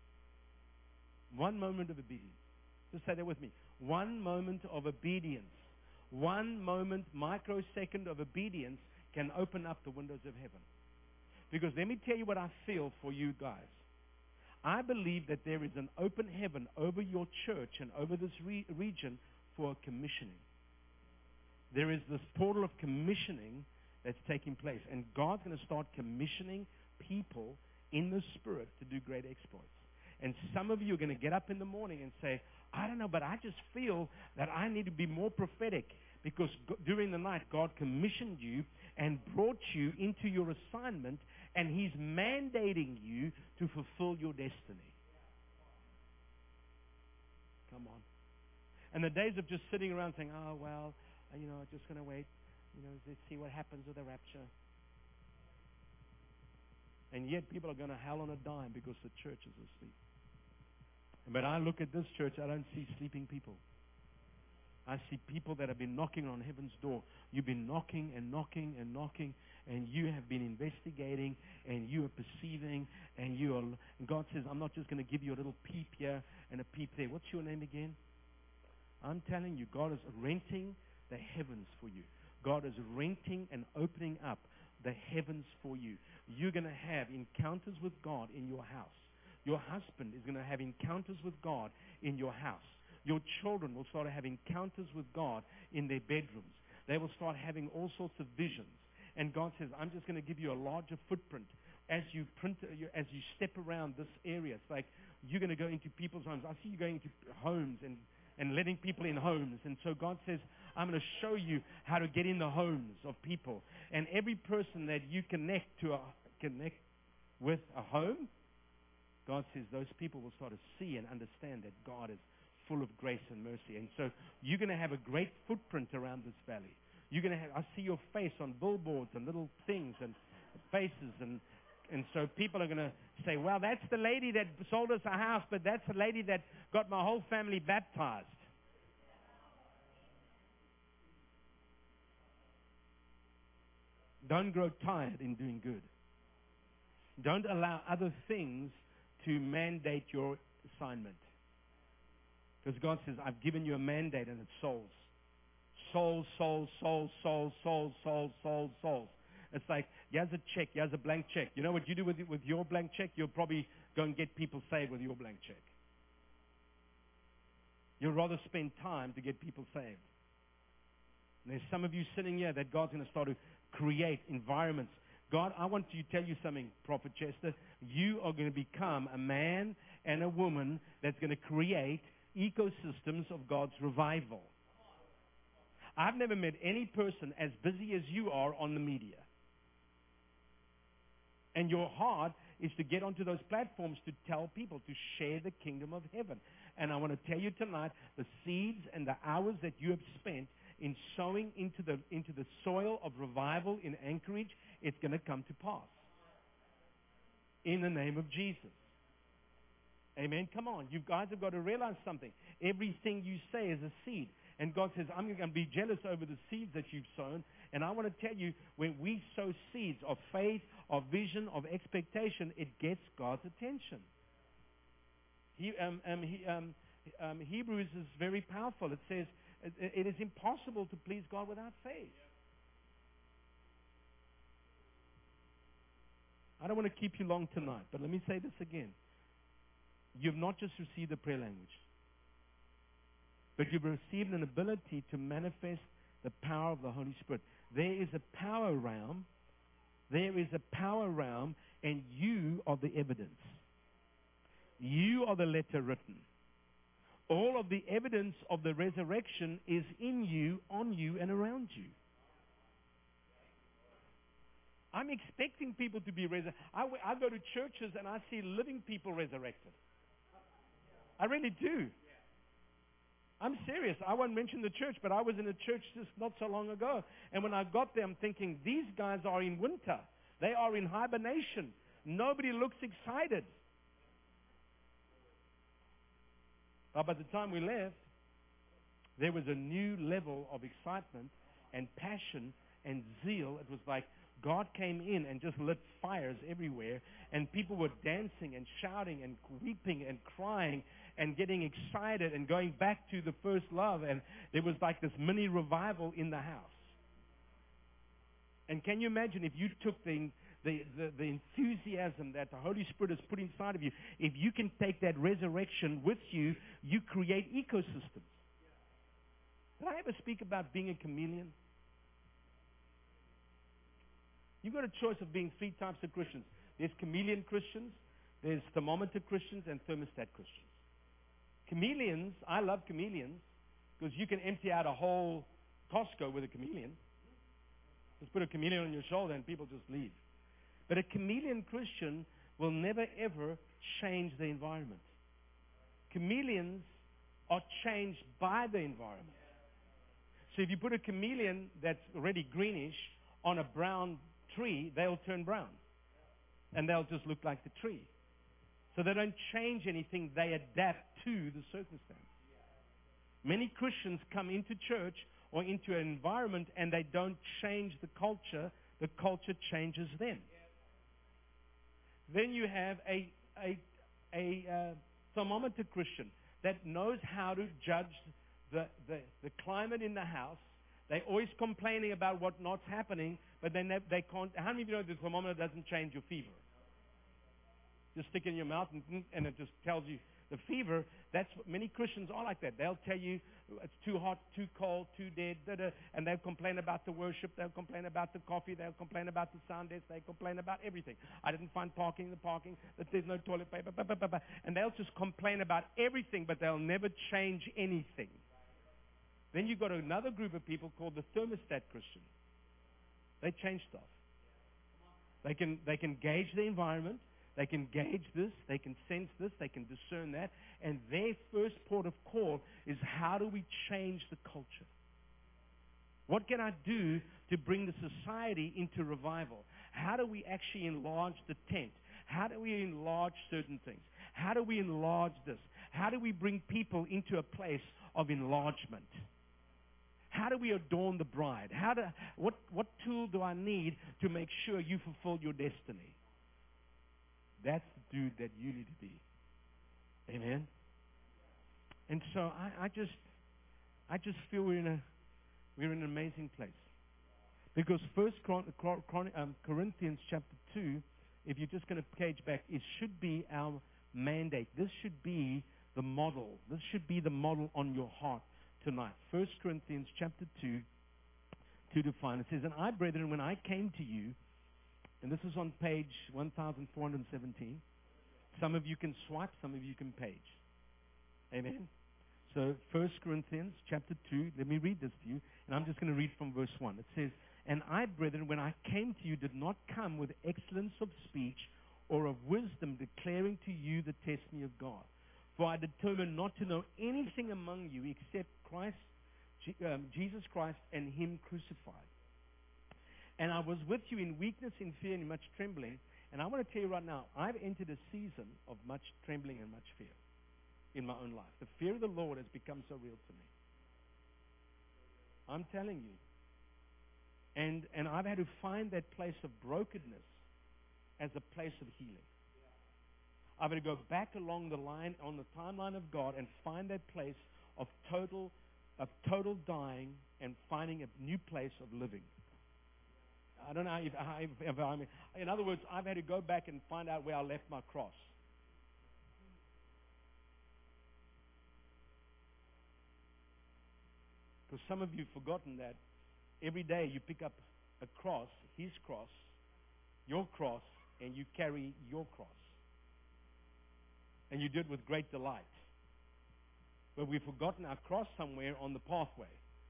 just say that with me, one moment of obedience, one moment, microsecond of obedience can open up the windows of heaven. Because let me tell you what I feel for you guys. I believe that there is an open heaven over your church and over this region for commissioning. There is this portal of commissioning that's taking place. And God's going to start commissioning people in the Spirit to do great exploits. And some of you are going to get up in the morning and say, I don't know, but I just feel that I need to be more prophetic. Because during the night, God commissioned you and brought you into your assignment, and He's mandating you to fulfill your destiny. Come on. And the days of just sitting around saying, oh, well, just going to wait, let's see what happens with the rapture. And yet people are going to hell on a dime because the church is asleep. But I look at this church, I don't see sleeping people. I see people that have been knocking on heaven's door. You've been knocking and knocking and knocking, and you have been investigating, and you are perceiving, and God says, I'm not just going to give you a little peep here and a peep there. What's your name again? I'm telling you, God is renting the heavens for you. God is renting and opening up the heavens for you. You're going to have encounters with God in your house. Your husband is going to have encounters with God in your house. Your children will start to have encounters with God in their bedrooms. They will start having all sorts of visions. And God says, I'm just going to give you a larger footprint. As you step around this area, it's like you're going to go into people's homes. I see you going into homes and letting people in homes. And so God says, I'm going to show you how to get in the homes of people. And every person that you connect with a home, God says those people will start to see and understand that God is full of grace and mercy. And so you're going to have a great footprint around this valley. I see your face on billboards and little things and faces, and so people are going to say, well, that's the lady that sold us a house, but that's the lady that got my whole family baptized. Don't grow tired in doing good. Don't allow other things to mandate your assignment. Because God says, I've given you a mandate, and it's souls. Souls, souls, souls, souls, souls, souls, souls, souls. It's like, here's a check, here's a blank check. You know what you do with your blank check? You'll probably go and get people saved with your blank check. You'll rather spend time to get people saved. And there's some of you sitting here that God's going to start to create environments. God, I want to tell you something, Prophet Chester. You are going to become a man and a woman that's going to create ecosystems of God's revival. I've never met any person as busy as you are on the media. And your heart is to get onto those platforms to tell people, to share the kingdom of heaven. And I want to tell you tonight, the seeds and the hours that you have spent in sowing into the soil of revival in Anchorage, it's going to come to pass. In the name of Jesus. Amen. Come on. You guys have got to realize something. Everything you say is a seed. And God says, I'm going to be jealous over the seeds that you've sown. And I want to tell you, when we sow seeds of faith, of vision, of expectation, it gets God's attention. Hebrews is very powerful. It says, it is impossible to please God without faith. I don't want to keep you long tonight, but let me say this again. You've not just received the prayer language, but you've received an ability to manifest the power of the Holy Spirit. There is a power realm. There is a power realm, and you are the evidence. You are the letter written. All of the evidence of the resurrection is in you, on you, and around you. I'm expecting people to be resurrected. I go to churches and I see living people resurrected. I really do. I'm serious. I won't mention the church, but I was in a church just not so long ago. And when I got there, I'm thinking, these guys are in winter. They are in hibernation. Nobody looks excited. But by the time we left, there was a new level of excitement and passion and zeal. It was like God came in and just lit fires everywhere, and people were dancing and shouting and weeping and crying and getting excited and going back to the first love, and there was like this mini revival in the house. And can you imagine if you took the enthusiasm that the Holy Spirit has put inside of you, if you can take that resurrection with you, you create ecosystems. Did I ever speak about being a chameleon? You've got a choice of being three types of Christians. There's chameleon Christians, there's thermometer Christians, and thermostat Christians. Chameleons, I love chameleons, because you can empty out a whole Costco with a chameleon. Just put a chameleon on your shoulder and people just leave. But a chameleon Christian will never ever change the environment. Chameleons are changed by the environment. So if you put a chameleon that's already greenish on a brown tree, they'll turn brown. And they'll just look like the tree. So they don't change anything, they adapt to the circumstance. Many Christians come into church or into an environment and they don't change the culture changes them. Then you have a thermometer Christian that knows how to judge the climate in the house. They're always complaining about what's not happening, but they can't. How many of you know the thermometer doesn't change your fever? Just stick it in your mouth and it just tells you the fever. That's what many Christians are like that. They'll tell you it's too hot, too cold, too dead, and they'll complain about the worship. They'll complain about the coffee. They'll complain about the sound desk. They complain about everything. I didn't find parking, that there's no toilet paper, and they'll just complain about everything, but they'll never change anything. Then you've got another group of people called the thermostat Christian. They change stuff. They can gauge the environment. They can gauge this, they can sense this, they can discern that, and their first port of call is, how do we change the culture? What can I do to bring the society into revival? How do we actually enlarge the tent? How do we enlarge certain things? How do we enlarge this? How do we bring people into a place of enlargement? How do we adorn the bride? What tool do I need to make sure you fulfill your destiny? That's the dude that you need to be. Amen? And so I just feel we're in an amazing place. Because Corinthians chapter 2, if you're just going to page back, it should be our mandate. This should be the model. This should be the model on your heart tonight. 1 Corinthians chapter 2, 2 to 5. It says, and I, brethren, when I came to you, and this is on page 1417. Some of you can swipe, some of you can page. Amen. So 1 Corinthians chapter 2, let me read this to you, and I'm just going to read from verse 1. It says, and I, brethren, when I came to you, did not come with excellence of speech or of wisdom, declaring to you the testimony of God. For I determined not to know anything among you except Christ, Jesus Christ and Him crucified. And I was with you in weakness, in fear, and much trembling. And I want to tell you right now, I've entered a season of much trembling and much fear in my own life. The fear of the Lord has become so real to me. I'm telling you. And I've had to find that place of brokenness as a place of healing. I've had to go back along the line, on the timeline of God, and find that place of total dying and finding a new place of living. I don't know if I mean, in other words, I've had to go back and find out where I left my cross. Because some of you have forgotten that every day you pick up a cross, His cross, your cross, and you carry your cross. And you do it with great delight. But we've forgotten our cross somewhere on the pathway.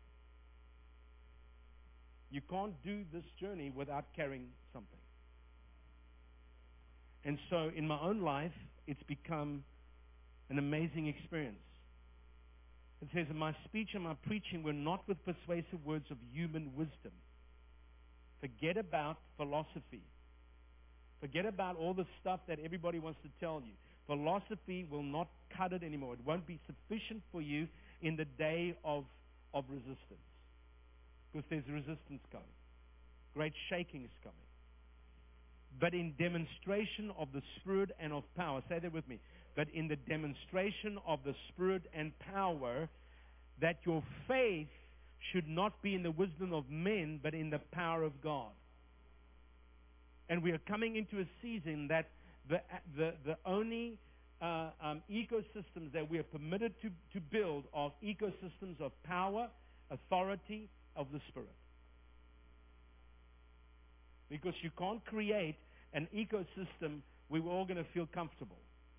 You can't do this journey without carrying something. And so in my own life, it's become an amazing experience. It says, and my speech and my preaching were not with persuasive words of human wisdom. Forget about philosophy. Forget about all the stuff that everybody wants to tell you. Philosophy will not cut it anymore. It won't be sufficient for you in the day of resistance. Because there's resistance coming. Great shaking is coming. But in demonstration of the Spirit and of power. Say that with me. But in the demonstration of the Spirit and power, that your faith should not be in the wisdom of men, but in the power of God. And we are coming into a season that the only ecosystems that we are permitted to build are ecosystems of power, authority, of the Spirit. Because you can't create an ecosystem where we're all going to feel comfortable.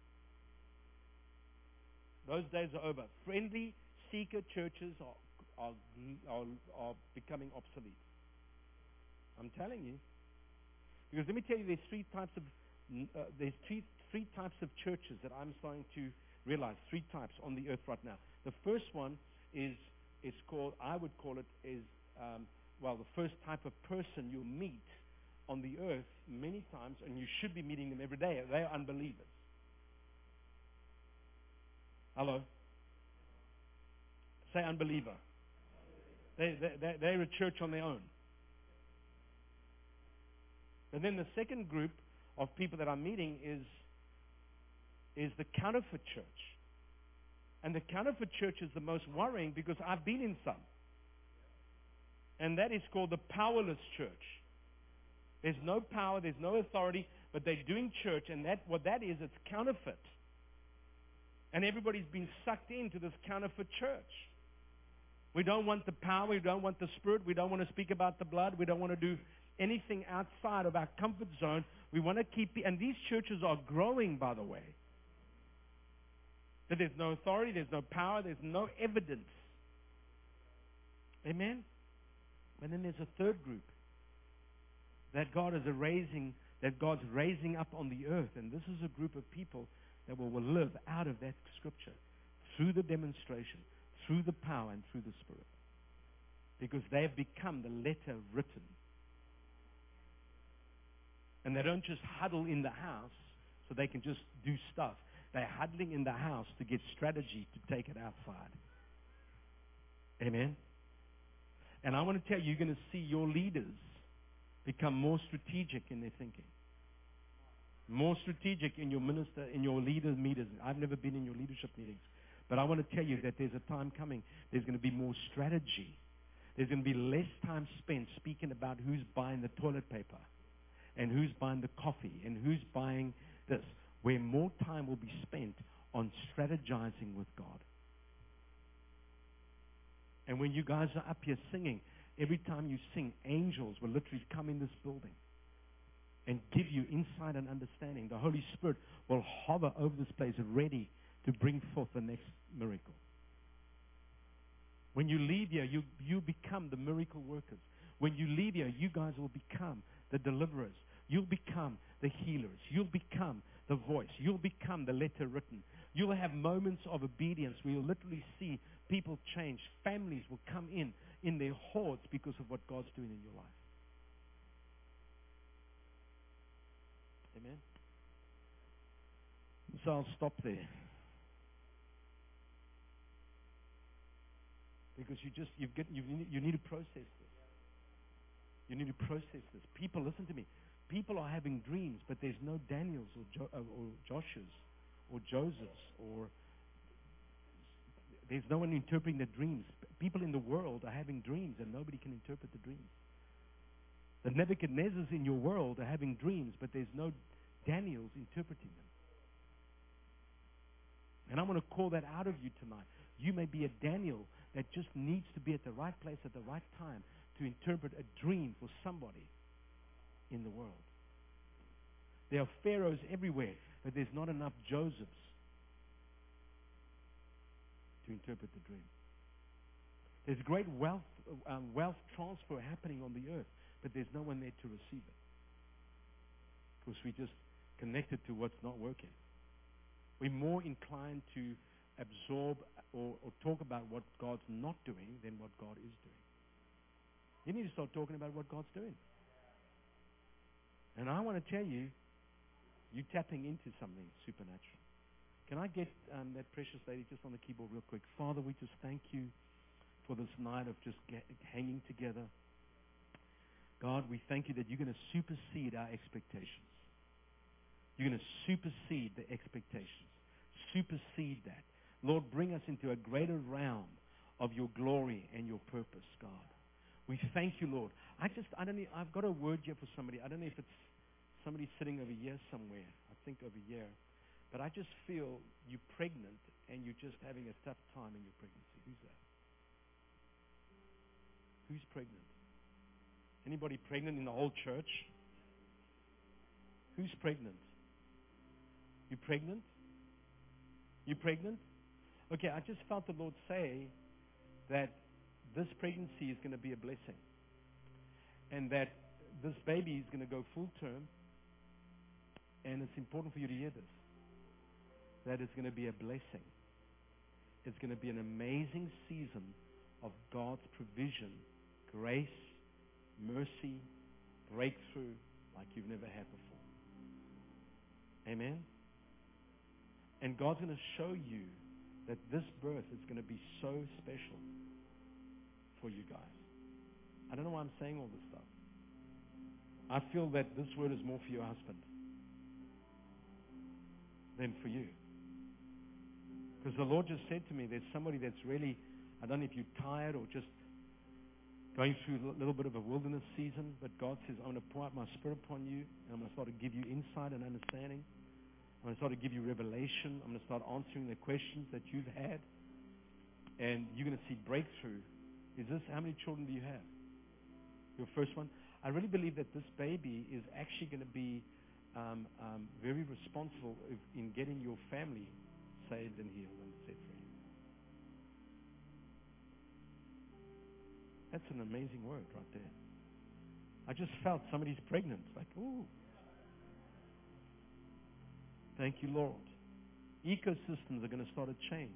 Those days are over. Friendly seeker churches are becoming obsolete. I'm telling you. Because let me tell you, there's three types of churches that I'm starting to realize. Three types on the earth right now. The first one is called, I would call it, the first type of person you'll meet on the earth many times, and you should be meeting them every day. They are unbelievers. Hello? Say unbeliever. They're a church on their own. And then the second group of people that I'm meeting is the counterfeit church. And the counterfeit church is the most worrying because I've been in some. And that is called the powerless church. There's no power, there's no authority, but they're doing church, and what that is, it's counterfeit. And everybody's been sucked into this counterfeit church. We don't want the power, we don't want the Spirit, we don't want to speak about the blood, we don't want to do anything outside of our comfort zone. We want to keep, and these churches are growing, by the way. That there's no authority, there's no power, there's no evidence. Amen? And then there's a third group that God's raising up on the earth. And this is a group of people that will live out of that scripture through the demonstration, through the power, and through the Spirit. Because they have become the letter written. And they don't just huddle in the house so they can just do stuff. They're huddling in the house to get strategy to take it outside. Amen? And I want to tell you, you're going to see your leaders become more strategic in their thinking. More strategic in your leaders' meetings. I've never been in your leadership meetings. But I want to tell you that there's a time coming. There's going to be more strategy. There's going to be less time spent speaking about who's buying the toilet paper and who's buying the coffee and who's buying this, where more time will be spent on strategizing with God. And when you guys are up here singing, every time you sing, angels will literally come in this building and give you insight and understanding. The Holy Spirit will hover over this place ready to bring forth the next miracle. When you leave here, you become the miracle workers. When you leave here, you guys will become the deliverers. You'll become the healers. You'll become the voice. You'll become the letter written. You'll have moments of obedience where you'll literally see people change. Families will come in their hordes because of what God's doing in your life. Amen? So I'll stop there. Because you need to process this. You need to process this. People, listen to me. People are having dreams, but there's no Daniels or Joshua's or Joseph's, or there's no one interpreting the dreams. People in the world are having dreams, and nobody can interpret the dreams. The Nebuchadnezzars in your world are having dreams, but there's no Daniels interpreting them. And I want to call that out of you tonight. You may be a Daniel that just needs to be at the right place at the right time to interpret a dream for somebody in the world. There are pharaohs everywhere, but there's not enough Josephs to interpret the dream. There's great wealth transfer happening on the earth, but there's no one there to receive it. Because we just connected to what's not working. We're more inclined to absorb or talk about what God's not doing than what God is doing. You need to start talking about what God's doing. And I want to tell you, you're tapping into something supernatural. Can I get that precious lady just on the keyboard real quick? Father, we just thank you for this night of just hanging together. God, we thank you that you're going to supersede our expectations. You're going to supersede the expectations. Supersede that. Lord, bring us into a greater realm of your glory and your purpose, God. We thank you, Lord. I've got a word here for somebody. I don't know if it's somebody sitting over here somewhere. I think over here. But I just feel you're pregnant and you're just having a tough time in your pregnancy. Who's that? Who's pregnant? Anybody pregnant in the whole church? Who's pregnant? You pregnant? You pregnant? Okay, I just felt the Lord say that this pregnancy is going to be a blessing. And that this baby is going to go full term. And it's important for you to hear this. That it's going to be a blessing. It's going to be an amazing season of God's provision, grace, mercy, breakthrough like you've never had before. Amen? And God's going to show you that this birth is going to be so special for you guys. I don't know why I'm saying all this stuff. I feel that this word is more for your husband than for you. Because the Lord just said to me, there's somebody that's really, I don't know if you're tired or just going through a little bit of a wilderness season, but God says, I'm going to pour out my spirit upon you, and I'm going to start to give you insight and understanding. I'm going to start to give you revelation. I'm going to start answering the questions that you've had. And you're going to see breakthrough. How many children do you have? Your first one? I really believe that this baby is actually going to be very responsible in getting your family saved and healed and set free. That's an amazing word right there. I just felt somebody's pregnant. Like, ooh. Thank you, Lord. Ecosystems are going to start to change.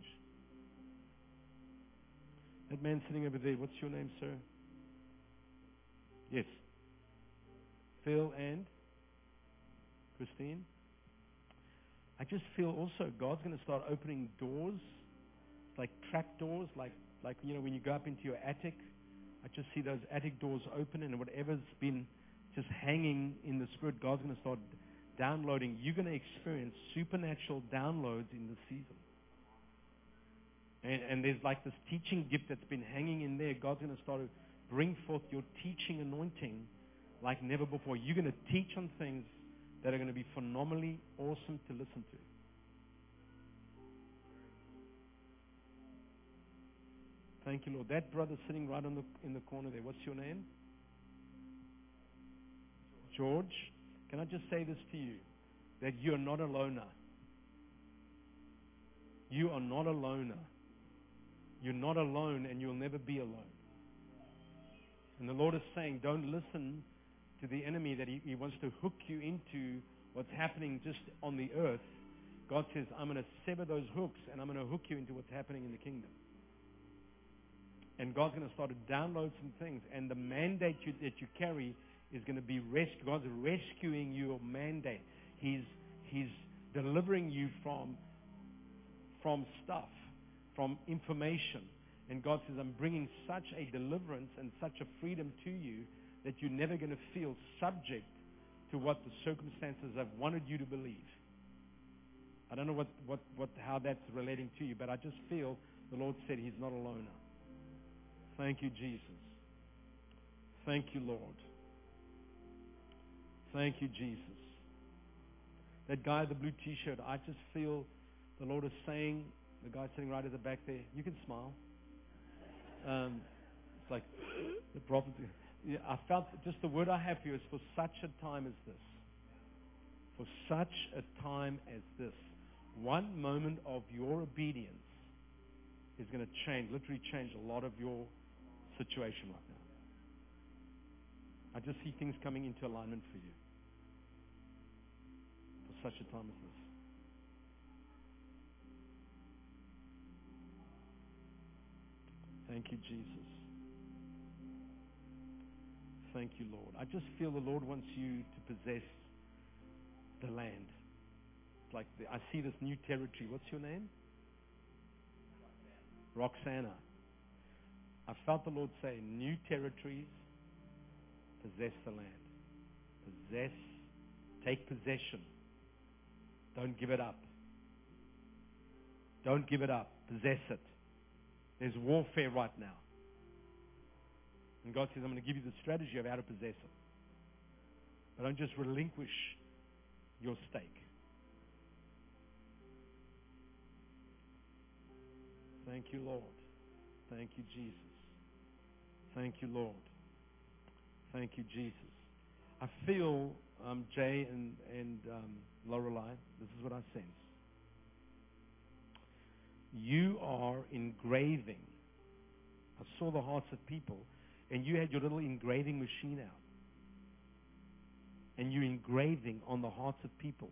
That man sitting over there, what's your name, sir? Yes. Phil and Christine. I just feel also God's going to start opening doors, like trap doors, like when you go up into your attic. I just see those attic doors open, and whatever's been just hanging in the Spirit, God's going to start downloading. You're going to experience supernatural downloads in this season. And there's like this teaching gift that's been hanging in there. God's going to start to bring forth your teaching anointing like never before. You're going to teach on things that are going to be phenomenally awesome to listen to. Thank you, Lord. That brother sitting right in the corner there, what's your name? George. Can I just say this to you? That you're not a loner. You are not a loner. You're not alone, and you'll never be alone. And the Lord is saying, don't listen to the enemy that he wants to hook you into what's happening just on the earth. God says, I'm going to sever those hooks, and I'm going to hook you into what's happening in the kingdom. And God's going to start to download some things, and the mandate that you carry is going to be rescued. God's rescuing your mandate. He's delivering you from stuff, from information. And God says, I'm bringing such a deliverance and such a freedom to you that you're never going to feel subject to what the circumstances have wanted you to believe. I don't know how that's relating to you, but I just feel the Lord said He's not a loner. Thank you, Jesus. Thank you, Lord. Thank you, Jesus. That guy with the blue T-shirt, I just feel the Lord is saying, the guy sitting right at the back there, you can smile. It's like the prophet. Yeah, I felt just the word I have for you is for such a time as this. For such a time as this. One moment of your obedience is going to literally change a lot of your situation right now. I just see things coming into alignment for you. For such a time as this. Thank you, Jesus. Thank you, Lord. I just feel the Lord wants you to possess the land. It's like I see this new territory. What's your name? Roxana. I felt the Lord say, new territories, possess the land. Possess, take possession. Don't give it up. Don't give it up. Possess it. There's warfare right now. And God says, I'm going to give you the strategy of how to possess it. But don't just relinquish your stake. Thank you, Lord. Thank you, Jesus. Thank you, Lord. Thank you, Jesus. I feel, Jay and Lorelei, this is what I sense. You are engraving. I saw the hearts of people, and you had your little engraving machine out. And you're engraving on the hearts of people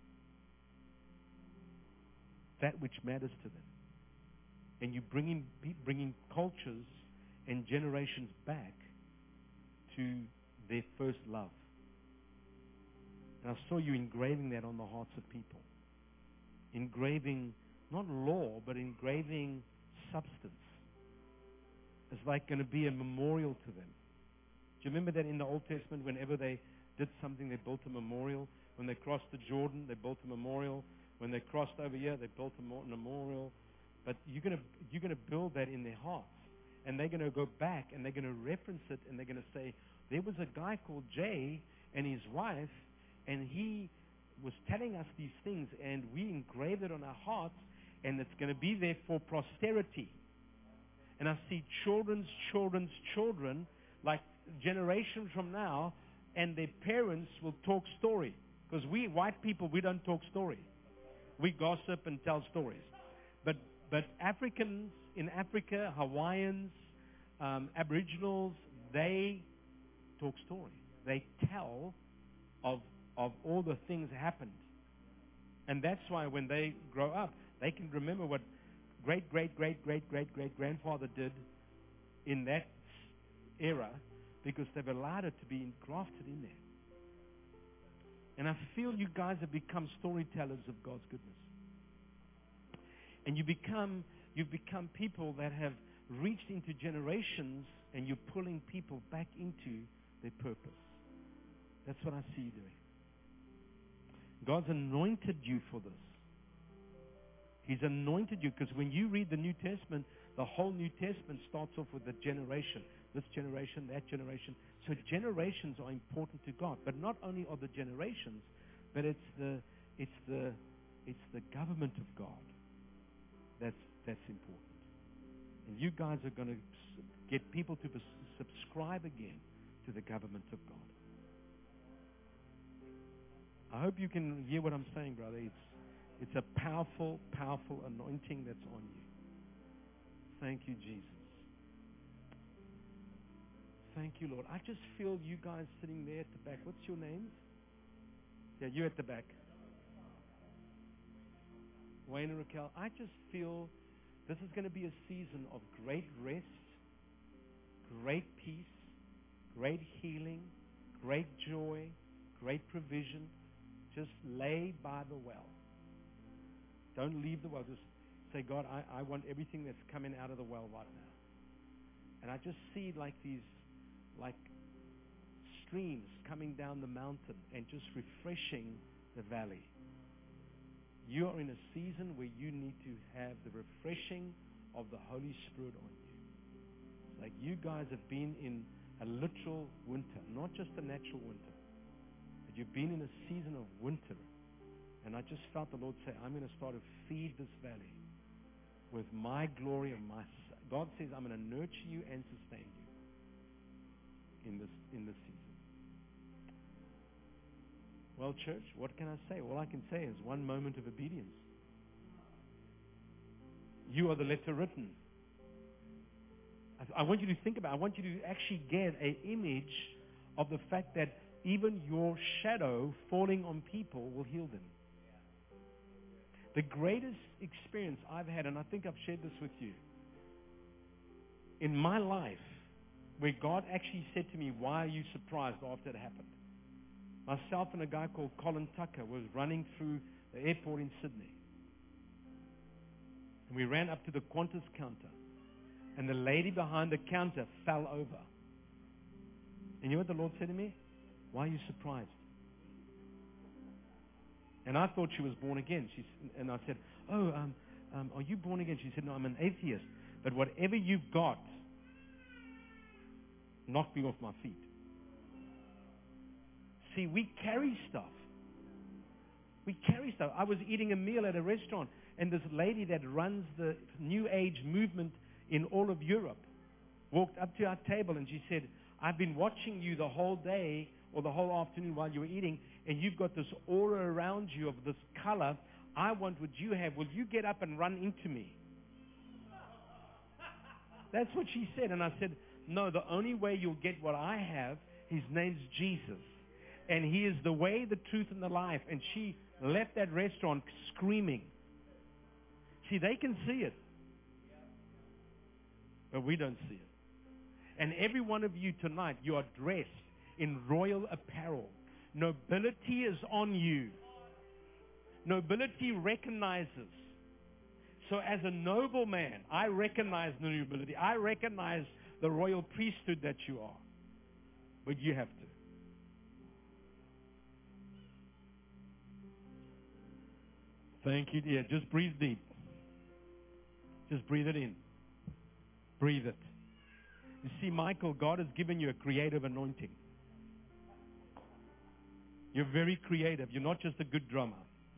that which matters to them. And you're bringing cultures and generations back to their first love. And I saw you engraving that on the hearts of people. Engraving not law, but engraving substance. It's like going to be a memorial to them. Do you remember that in the Old Testament, whenever they did something, they built a memorial? When they crossed the Jordan, they built a memorial. When they crossed over here, they built a memorial. But you're going to build that in their hearts. And they're going to go back and they're going to reference it and they're going to say, there was a guy called Jay and his wife, and he was telling us these things, and we engraved it on our hearts, and it's going to be there for posterity. And I see children's children, like generations from now, and their parents will talk story. Because we, white people, we don't talk story. We gossip and tell stories. But Africans in Africa, Hawaiians, Aboriginals, they talk story. They tell of all the things that happened. And that's why when they grow up, they can remember what great-great-great-great-great-great-grandfather did in that era, because they've allowed it to be engrafted in there. And I feel you guys have become storytellers of God's goodness. And you've become people that have reached into generations, and you're pulling people back into their purpose. That's what I see you doing. God's anointed you for this. He's anointed you, because when you read the New Testament, the whole New Testament starts off with the generation. this generation, that generation. So generations are important to God. But not only are the generations, but it's the government of God that's important. And you guys are going to get people to subscribe again to the government of God. I hope you can hear what I'm saying, brother. It's a powerful, powerful anointing that's on you. Thank you, Jesus. Thank you, Lord. I just feel you guys sitting there at the back. What's your names? Yeah, you at the back. Wayne and Raquel. I just feel this is going to be a season of great rest, great peace, great healing, great joy, great provision. Just lay by the well. Don't leave the well. Just say, God, I want everything that's coming out of the well right now. And I just see like these, like streams coming down the mountain and just refreshing the valley. You are in a season where you need to have the refreshing of the Holy Spirit on you. It's like you guys have been in a literal winter, not just a natural winter, but you've been in a season of winter. And I just felt the Lord say, I'm going to start to feed this valley with my glory and my... God says, I'm going to nurture you and sustain you in this season. Well, church, what can I say? All I can say is one moment of obedience. You are the letter written. I want you to think about it. I want you to actually get an image of the fact that even your shadow falling on people will heal them. The greatest experience I've had, and I think I've shared this with you, in my life, where God actually said to me, why are you surprised after it happened? Myself and a guy called Colin Tucker was running through the airport in Sydney. And we ran up to the Qantas counter. And the lady behind the counter fell over. And you know what the Lord said to me? Why are you surprised? And I thought she was born again. And I said, are you born again? She said, no, I'm an atheist. But whatever you've got knocked me off my feet. See, we carry stuff. We carry stuff. I was eating a meal at a restaurant, and this lady that runs the New Age movement in all of Europe walked up to our table, and she said, I've been watching you the whole day or the whole afternoon while you were eating, and you've got this aura around you of this color. I want what you have. Will you get up and run into me? That's what she said. And I said, no, the only way you'll get what I have, his name's Jesus. And he is the way, the truth, and the life. And she left that restaurant screaming. See, they can see it. But we don't see it. And every one of you tonight, you are dressed in royal apparel. Nobility is on you. Nobility recognizes. So as a noble man, I recognize the nobility. I recognize the royal priesthood that you are. But you have to. Thank you, dear. Just breathe deep. Just breathe it in. Breathe it. You see, Michael, God has given you a creative anointing. You're very creative. You're not just a good drummer.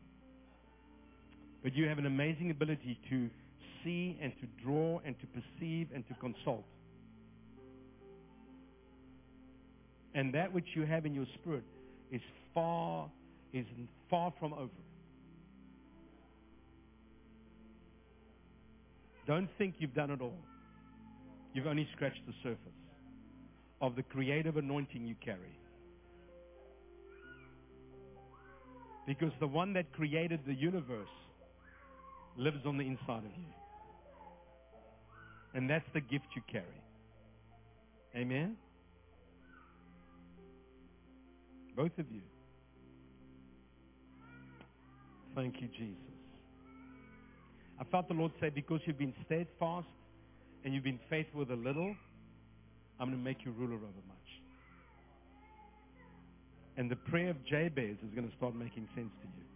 But you have an amazing ability to see and to draw and to perceive and to consult. And that which you have in your spirit is far from over. Don't think you've done it all. You've only scratched the surface of the creative anointing you carry. Because the one that created the universe lives on the inside of you. And that's the gift you carry. Amen? Both of you. Thank you, Jesus. I felt the Lord say, because you've been steadfast and you've been faithful with a little, I'm going to make you ruler over much. And the prayer of Jabez is going to start making sense to you.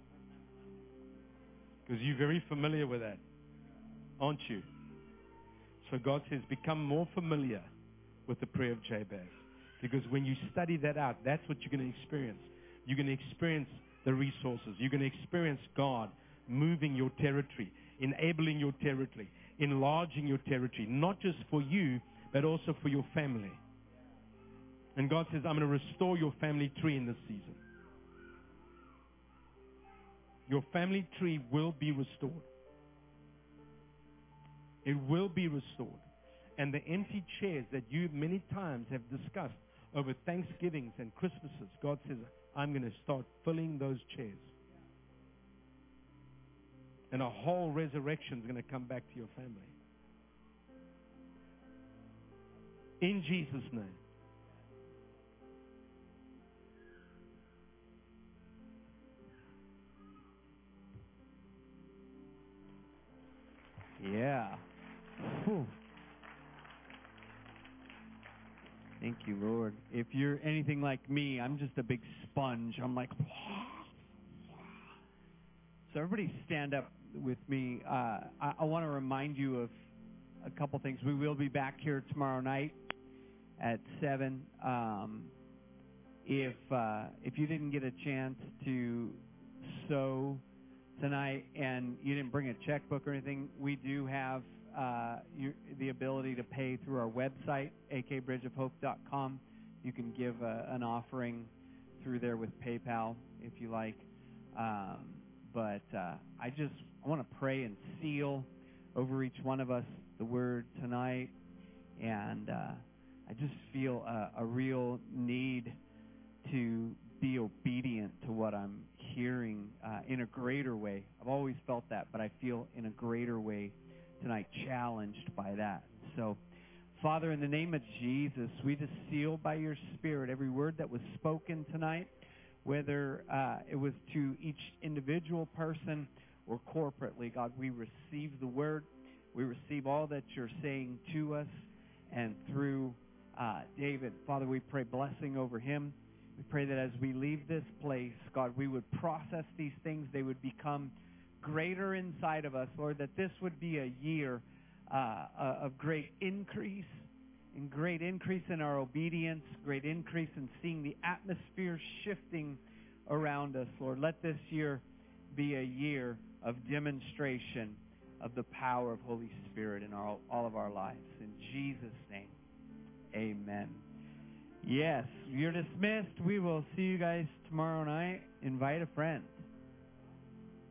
Because you're very familiar with that, aren't you? So God says, become more familiar with the prayer of Jabez. Because when you study that out, that's what you're going to experience. You're going to experience the resources. You're going to experience God moving your territory, enabling your territory, enlarging your territory, not just for you, but also for your family. And God says, I'm going to restore your family tree in this season. Your family tree will be restored. It will be restored. And the empty chairs that you many times have discussed over Thanksgivings and Christmases, God says, I'm going to start filling those chairs. And a whole resurrection is going to come back to your family. In Jesus' name. Yeah. Whew. Thank you, Lord. If you're anything like me, I'm just a big sponge. I'm like, so everybody stand up with me. I want to remind you of a couple things. We will be back here tomorrow night at 7. If you didn't get a chance to sow tonight and you didn't bring a checkbook or anything, we do have the ability to pay through our website, akbridgeofhope.com. You can give an offering through there with PayPal if you like. But I want to pray and seal over each one of us the word tonight. And I just feel a real need to be obedient to what I'm hearing in a greater way. I've always felt that, but I feel in a greater way tonight challenged by that. So, Father, in the name of Jesus, we just seal by your Spirit every word that was spoken tonight, whether it was to each individual person or corporately. God, we receive the word. We receive all that you're saying to us and through David. Father, we pray blessing over him. We pray that as we leave this place, God, we would process these things. They would become greater inside of us, Lord, that this would be a year of great increase, and great increase in our obedience, great increase in seeing the atmosphere shifting around us, Lord. Let this year be a year of demonstration of the power of Holy Spirit in all of our lives. In Jesus' name, amen. Yes, you're dismissed. We will see you guys tomorrow night. Invite a friend.